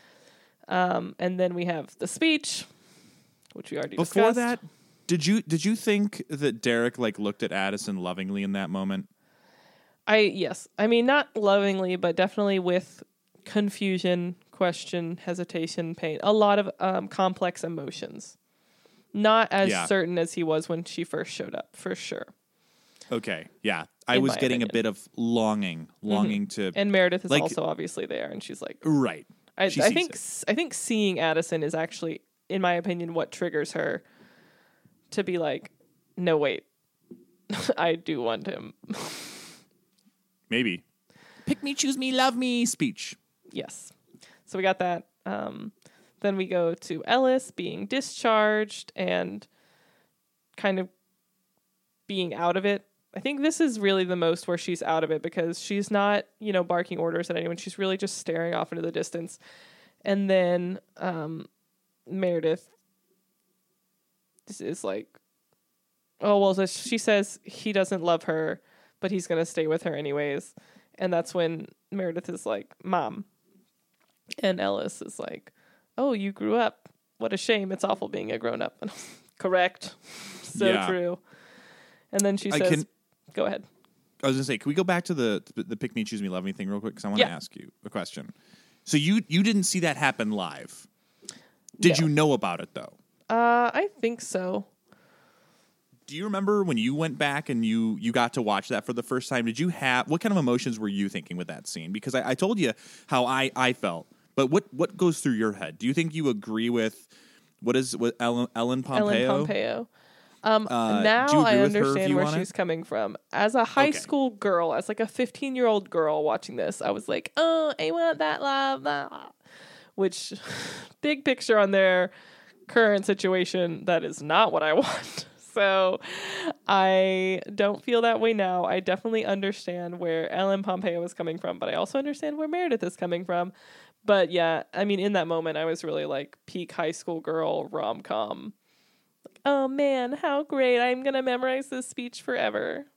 Um, and then we have the speech, which we already Before discussed. that, did you did you think that Derek like looked at Addison lovingly in that moment? I yes. I mean not lovingly, but definitely with confusion, question, hesitation, pain. A lot of um, complex emotions. Not as Yeah. certain as he was when she first showed up, for sure. Okay. Yeah. I In was my getting opinion. a bit of longing, longing to And Meredith is Like- also obviously there, and she's like, right. I, She I sees think it. s- I think seeing Addison is actually, in my opinion, what triggers her to be like, no wait, I do want him. Maybe. Pick me, choose me, love me speech. Yes. So we got that. Um, then we go to Ellis being discharged and kind of being out of it. I think this is really the most where she's out of it because she's not, you know, barking orders at anyone. She's really just staring off into the distance. And then um, Meredith is- is like, oh, well, so she says he doesn't love her, but he's going to stay with her anyways. And that's when Meredith is like, Mom. And Ellis is like, oh, you grew up. What a shame. It's awful being a grown up. And I was, correct. So Yeah. true. And then she I says, can- go ahead. I was gonna say, can we go back to the the pick me, choose me, love me thing real quick? Because I want to Yeah. ask you a question. So you you didn't see that happen live. Did No. you know about it though? Uh, I think so. Do you remember when you went back and you you got to watch that for the first time? Did you have what kind of emotions were you thinking with that scene? Because I, I told you how I, I felt, but what what goes through your head? Do you think you agree with what is with Ellen, Ellen Pompeo? Ellen Pompeo. Um, Uh, now do you agree I with her understand view where on it? she's coming from. As a high Okay. school girl, as like a fifteen year old girl watching this, I was like, oh, I want that love. blah." Which, big picture on their current situation, that is not what I want. So I don't feel that way now. I definitely understand where Ellen Pompeo is coming from, but I also understand where Meredith is coming from. But yeah, I mean, in that moment, I was really like peak high school girl rom-com. Like, oh man, how great. I'm going to memorize this speech forever.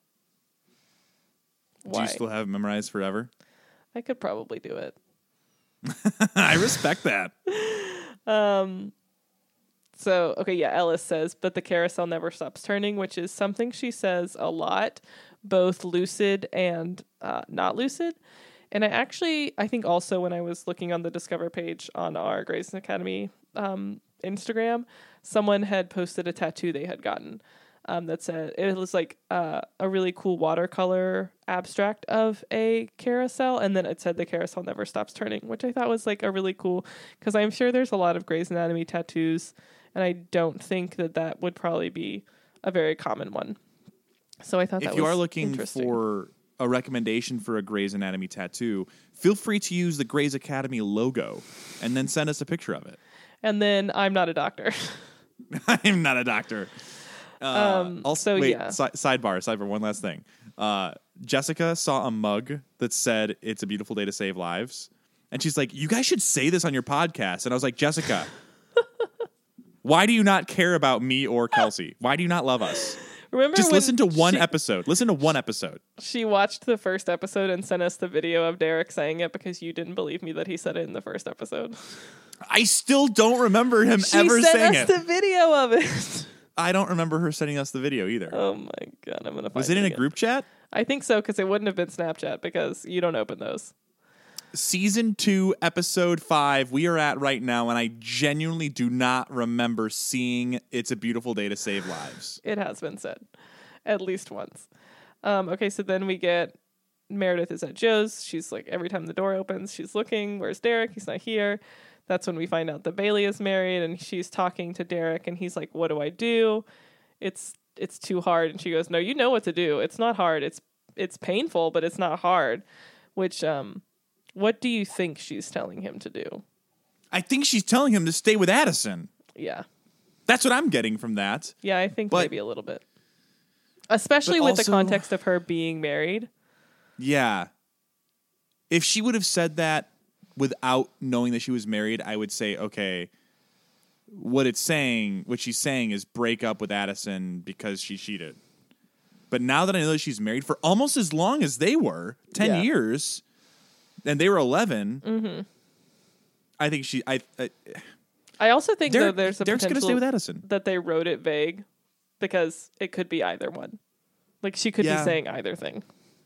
Do Why? you still have it memorized forever? I could probably do it. I respect that. Um, so, okay, yeah, Ellis says, but the carousel never stops turning, which is something she says a lot, both lucid and uh, not lucid. And I actually, I think also when I was looking on the Discover page on our Grey's Academy um, Instagram, someone had posted a tattoo they had gotten um, that said, it was like uh, a really cool watercolor abstract of a carousel. And then it said the carousel never stops turning, which I thought was like a really cool, because I'm sure there's a lot of Grey's Anatomy tattoos. And I don't think that that would probably be a very common one. So I thought that was If you are looking interesting. for a recommendation for a Grey's Anatomy tattoo, feel free to use the Grey's Academy logo and then send us a picture of it. And then I'm not a doctor. I'm not a doctor. Uh, Um, also, so, wait, yeah. si- sidebar, sidebar, one last thing. Uh, Jessica saw a mug that said, "It's a beautiful day to save lives." And she's like, "You guys should say this on your podcast." And I was like, Jessica, why do you not care about me or Kelsey? Why do you not love us? Remember Just when listen to one she, episode. Listen to one episode. She watched the first episode and sent us the video of Derek saying it because you didn't believe me that he said it in the first episode. I still don't remember him She ever sent saying us it. the video of it. I don't remember her sending us the video either. Oh my god, I'm gonna. Find Was it in a again. group chat? I think so, because it wouldn't have been Snapchat because you don't open those. Season two, episode five, we are at right now, and I genuinely do not remember seeing "It's a Beautiful Day to Save Lives." It has been said at least once. Um, okay, so then we get Meredith is at Joe's. She's like, every time the door opens, she's looking. Where's Derek? He's not here. That's when we find out that Bailey is married, and she's talking to Derek, and he's like, "What do I do? It's it's too hard." And she goes, "No, you know what to do. It's not hard. It's it's painful, but it's not hard." Which, um, what do you think she's telling him to do? I think she's telling him to stay with Addison. Yeah, That's what I'm getting from that. yeah, I think But- maybe a little bit, especially but with the also- context of her being married. Yeah. If she would have said that without knowing that she was married, I would say, okay, what it's saying, what she's saying is break up with Addison because she cheated. But now that I know that she's married for almost as long as they were, ten Yeah. years, and they were eleven, Mm-hmm. I think she, I, I I also think Derek, that there's a Derek's going to potential stay with Addison. that they wrote it vague because it could be either one. Like she could Yeah. be saying either thing.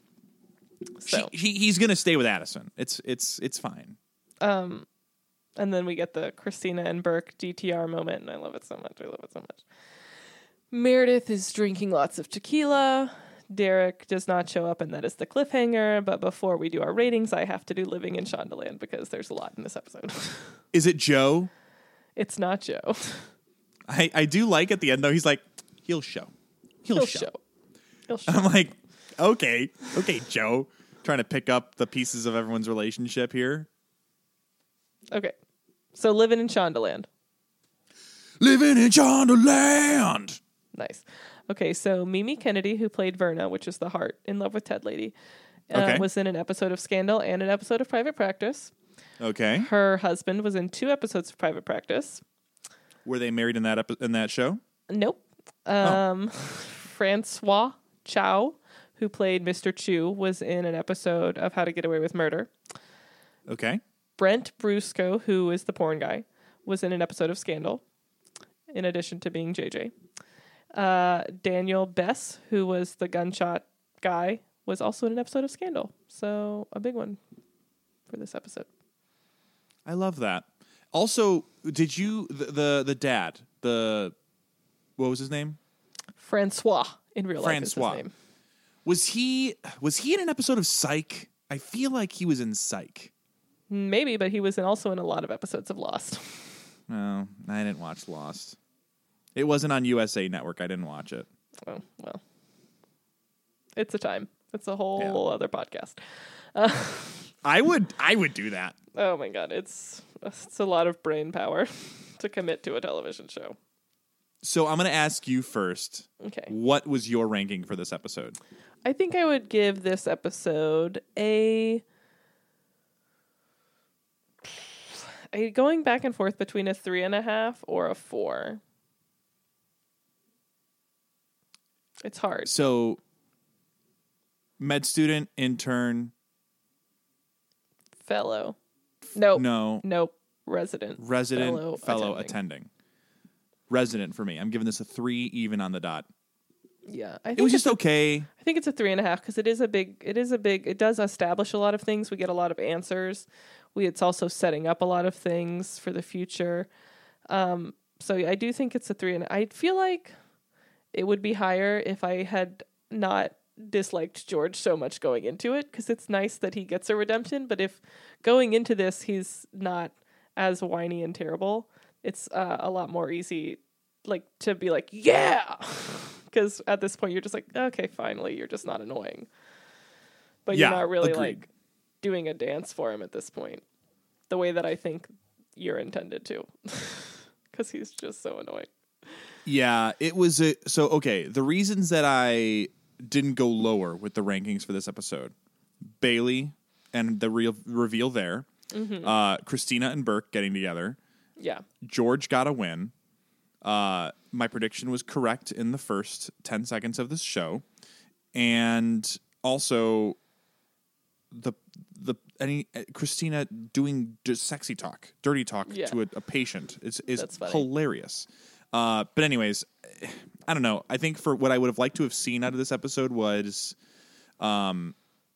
So, She, he, he's going to stay with Addison. It's, it's, it's fine. um, and then we get the Christina and Burke D T R moment, and I love it so much. I love it so much. Meredith is drinking lots of tequila. Derek does not show up, and that is the cliffhanger. But before we do our ratings, I have to do Living in Shondaland because there's a lot in this episode. Is it Joe? It's not Joe. I, I do like at the end, though, he's like, he'll show. He'll, He'll show. show. He'll show. I'm like, okay, okay, Joe. Trying to pick up the pieces of everyone's relationship here. Okay. So Living in Shondaland. Living in Shondaland. Nice. Okay, so Mimi Kennedy, who played Verna, which is the heart in Love with Ted lady, uh, Okay. was in an episode of Scandal and an episode of Private Practice. Okay. Her husband was in two episodes of Private Practice. Were they married in that epi- in that show? Nope. Um, Francois Chow, who played Mister Chu, was in an episode of How to Get Away with Murder. Okay. Brent Brusco, who is the porn guy, was in an episode of Scandal, in addition to being J J. Uh, Daniel Bess, who was the gunshot guy, was also in an episode of Scandal. So a big one for this episode. I love that. Also, did you the the, the dad, the what was his name? Francois in real life is Francois. his name. Was he was he in an episode of Psych? I feel like he was in Psych. Maybe, but he was in also in a lot of episodes of Lost. No, I didn't watch Lost. It wasn't on U S A Network. I didn't watch it. Oh, well. It's a time. It's a whole Yeah. other podcast. Uh, I would I would do that. oh my god, it's it's a lot of brain power to commit to a television show. So I'm going to ask you first. Okay. What was your ranking for this episode? I think I would give this episode a, a going back and forth between a three and a half or a four. It's hard. So, med student, intern, Fellow. Nope. no, Nope. Resident. resident, Fellow fellow, attending. attending. Resident for me. I'm giving this a three, even on the dot. Yeah, I think It was it's just okay. I think it's a three and a half because it is a big. It is a big. It does establish a lot of things. We get a lot of answers. We it's also setting up a lot of things for the future. Um, so yeah, I do think it's a three, and I feel like it would be higher if I had not disliked George so much going into it, because it's nice that he gets a redemption. But if going into this he's not as whiny and terrible, it's uh, a lot more easy, like to be like, yeah. Because at this point, you're just like, okay, finally, you're just not annoying. But Yeah, you're not really, agreed. like, doing a dance for him at this point. The way that I think you're intended to. Because he's just so annoying. Yeah, it was a... So, okay, the reasons that I didn't go lower with the rankings for this episode. Bailey and the real reveal there. Mm-hmm. Uh, Christina and Burke getting together. Yeah. George got a win. Uh, my prediction was correct in the first ten seconds of this show. And also the the any Christina doing d- sexy talk, dirty talk Yeah. to a, a patient is is That's funny. hilarious. Uh, but anyways, I don't know. I think for what I would have liked to have seen out of this episode was um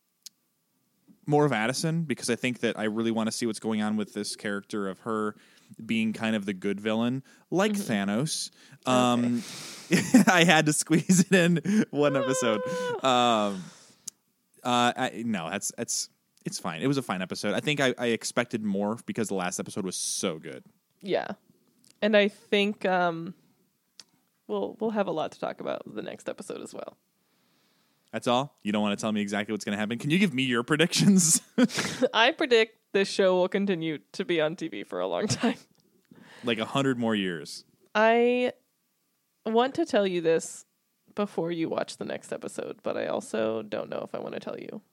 more of Addison, because I think that I really want to see what's going on with this character of her being kind of the good villain, like mm-hmm. Thanos. Um, okay. I had to squeeze it in one episode. Um, uh, I, no, that's that's it's fine. It was a fine episode. I think I, I expected more because the last episode was so good. Yeah, and I think um, we'll we'll have a lot to talk about the next episode as well. That's all? You don't want to tell me exactly what's going to happen? Can you give me your predictions? I predict this show will continue to be on T V for a long time. Like a hundred more years. I want to tell you this before you watch the next episode, but I also don't know if I want to tell you.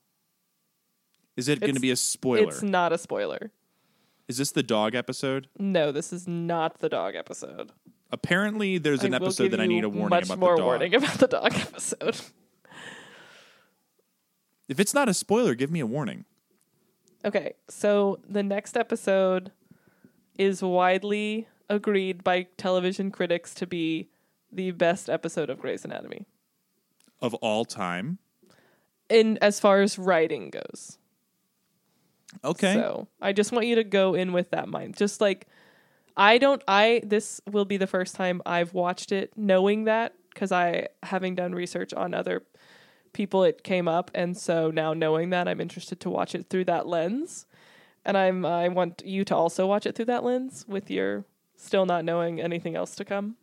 Is it going to be a spoiler? It's not a spoiler. Is this the dog episode? No, this is not the dog episode. Apparently, there's an I will episode give that I need a warning much about more the dog. warning about the dog episode. If it's not a spoiler, give me a warning. Okay, so the next episode is widely agreed by television critics to be the best episode of Grey's Anatomy. Of all time? In as far as writing goes. Okay. So I just want you to go in with that mind. Just like, I don't, I, this will be the first time I've watched it knowing that, because I, having done research on other people, it came up, and so now knowing that, I'm interested to watch it through that lens, and I'm I want you to also watch it through that lens with your still not knowing anything else to come.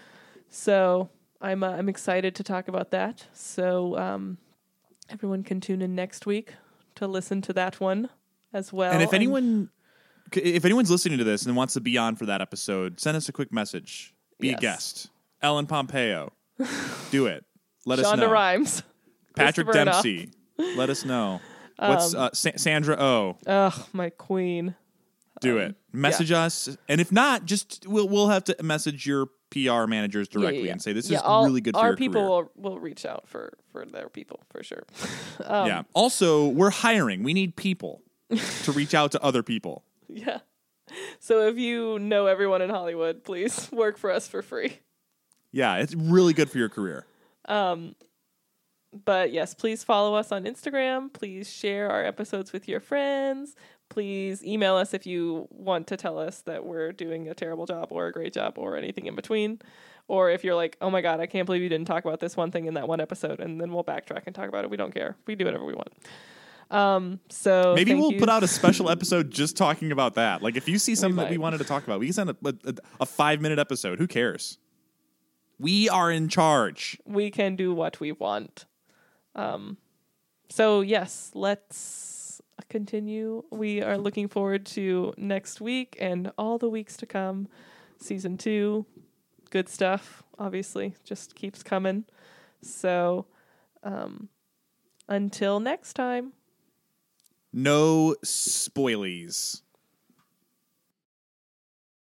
So I'm uh, I'm excited to talk about that. So um, everyone can tune in next week to listen to that one as well. And if anyone, if anyone's listening to this and wants to be on for that episode, send us a quick message. Be Yes. a guest. Ellen Pompeo, do it. Let us Shonda know. Rhimes. Patrick Christopher Dempsey, let us know. What's Um, uh, Sa- Sandra Oh? Ugh, my queen. Do um, it. Message us, and if not, just we'll we'll have to message your P R managers directly Yeah, yeah, yeah. and say this Yeah, is all- really good for our your people career. will will reach out for for their people for sure. um, yeah. Also, we're hiring. We need people to reach out to other people. Yeah. So if you know everyone in Hollywood, please work for us for free. Yeah, it's really good for your career. Um, but yes, please follow us on Instagram. Please share our episodes with your friends. Please email us if you want to tell us that we're doing a terrible job or a great job or anything in between. Or if you're like, oh my God, I can't believe you didn't talk about this one thing in that one episode, and then we'll backtrack and talk about it. We don't care. We do whatever we want. Um, so Maybe thank we'll you. put out a special episode just talking about that. Like if you see something that we might. wanted to talk about, we can send a, a, a five minute episode. Who cares? We are in charge. We can do what we want. Um, so yes, let's continue. We are looking forward to next week and all the weeks to come. Season two, good stuff, obviously, just keeps coming. So, um, until next time. No spoilies.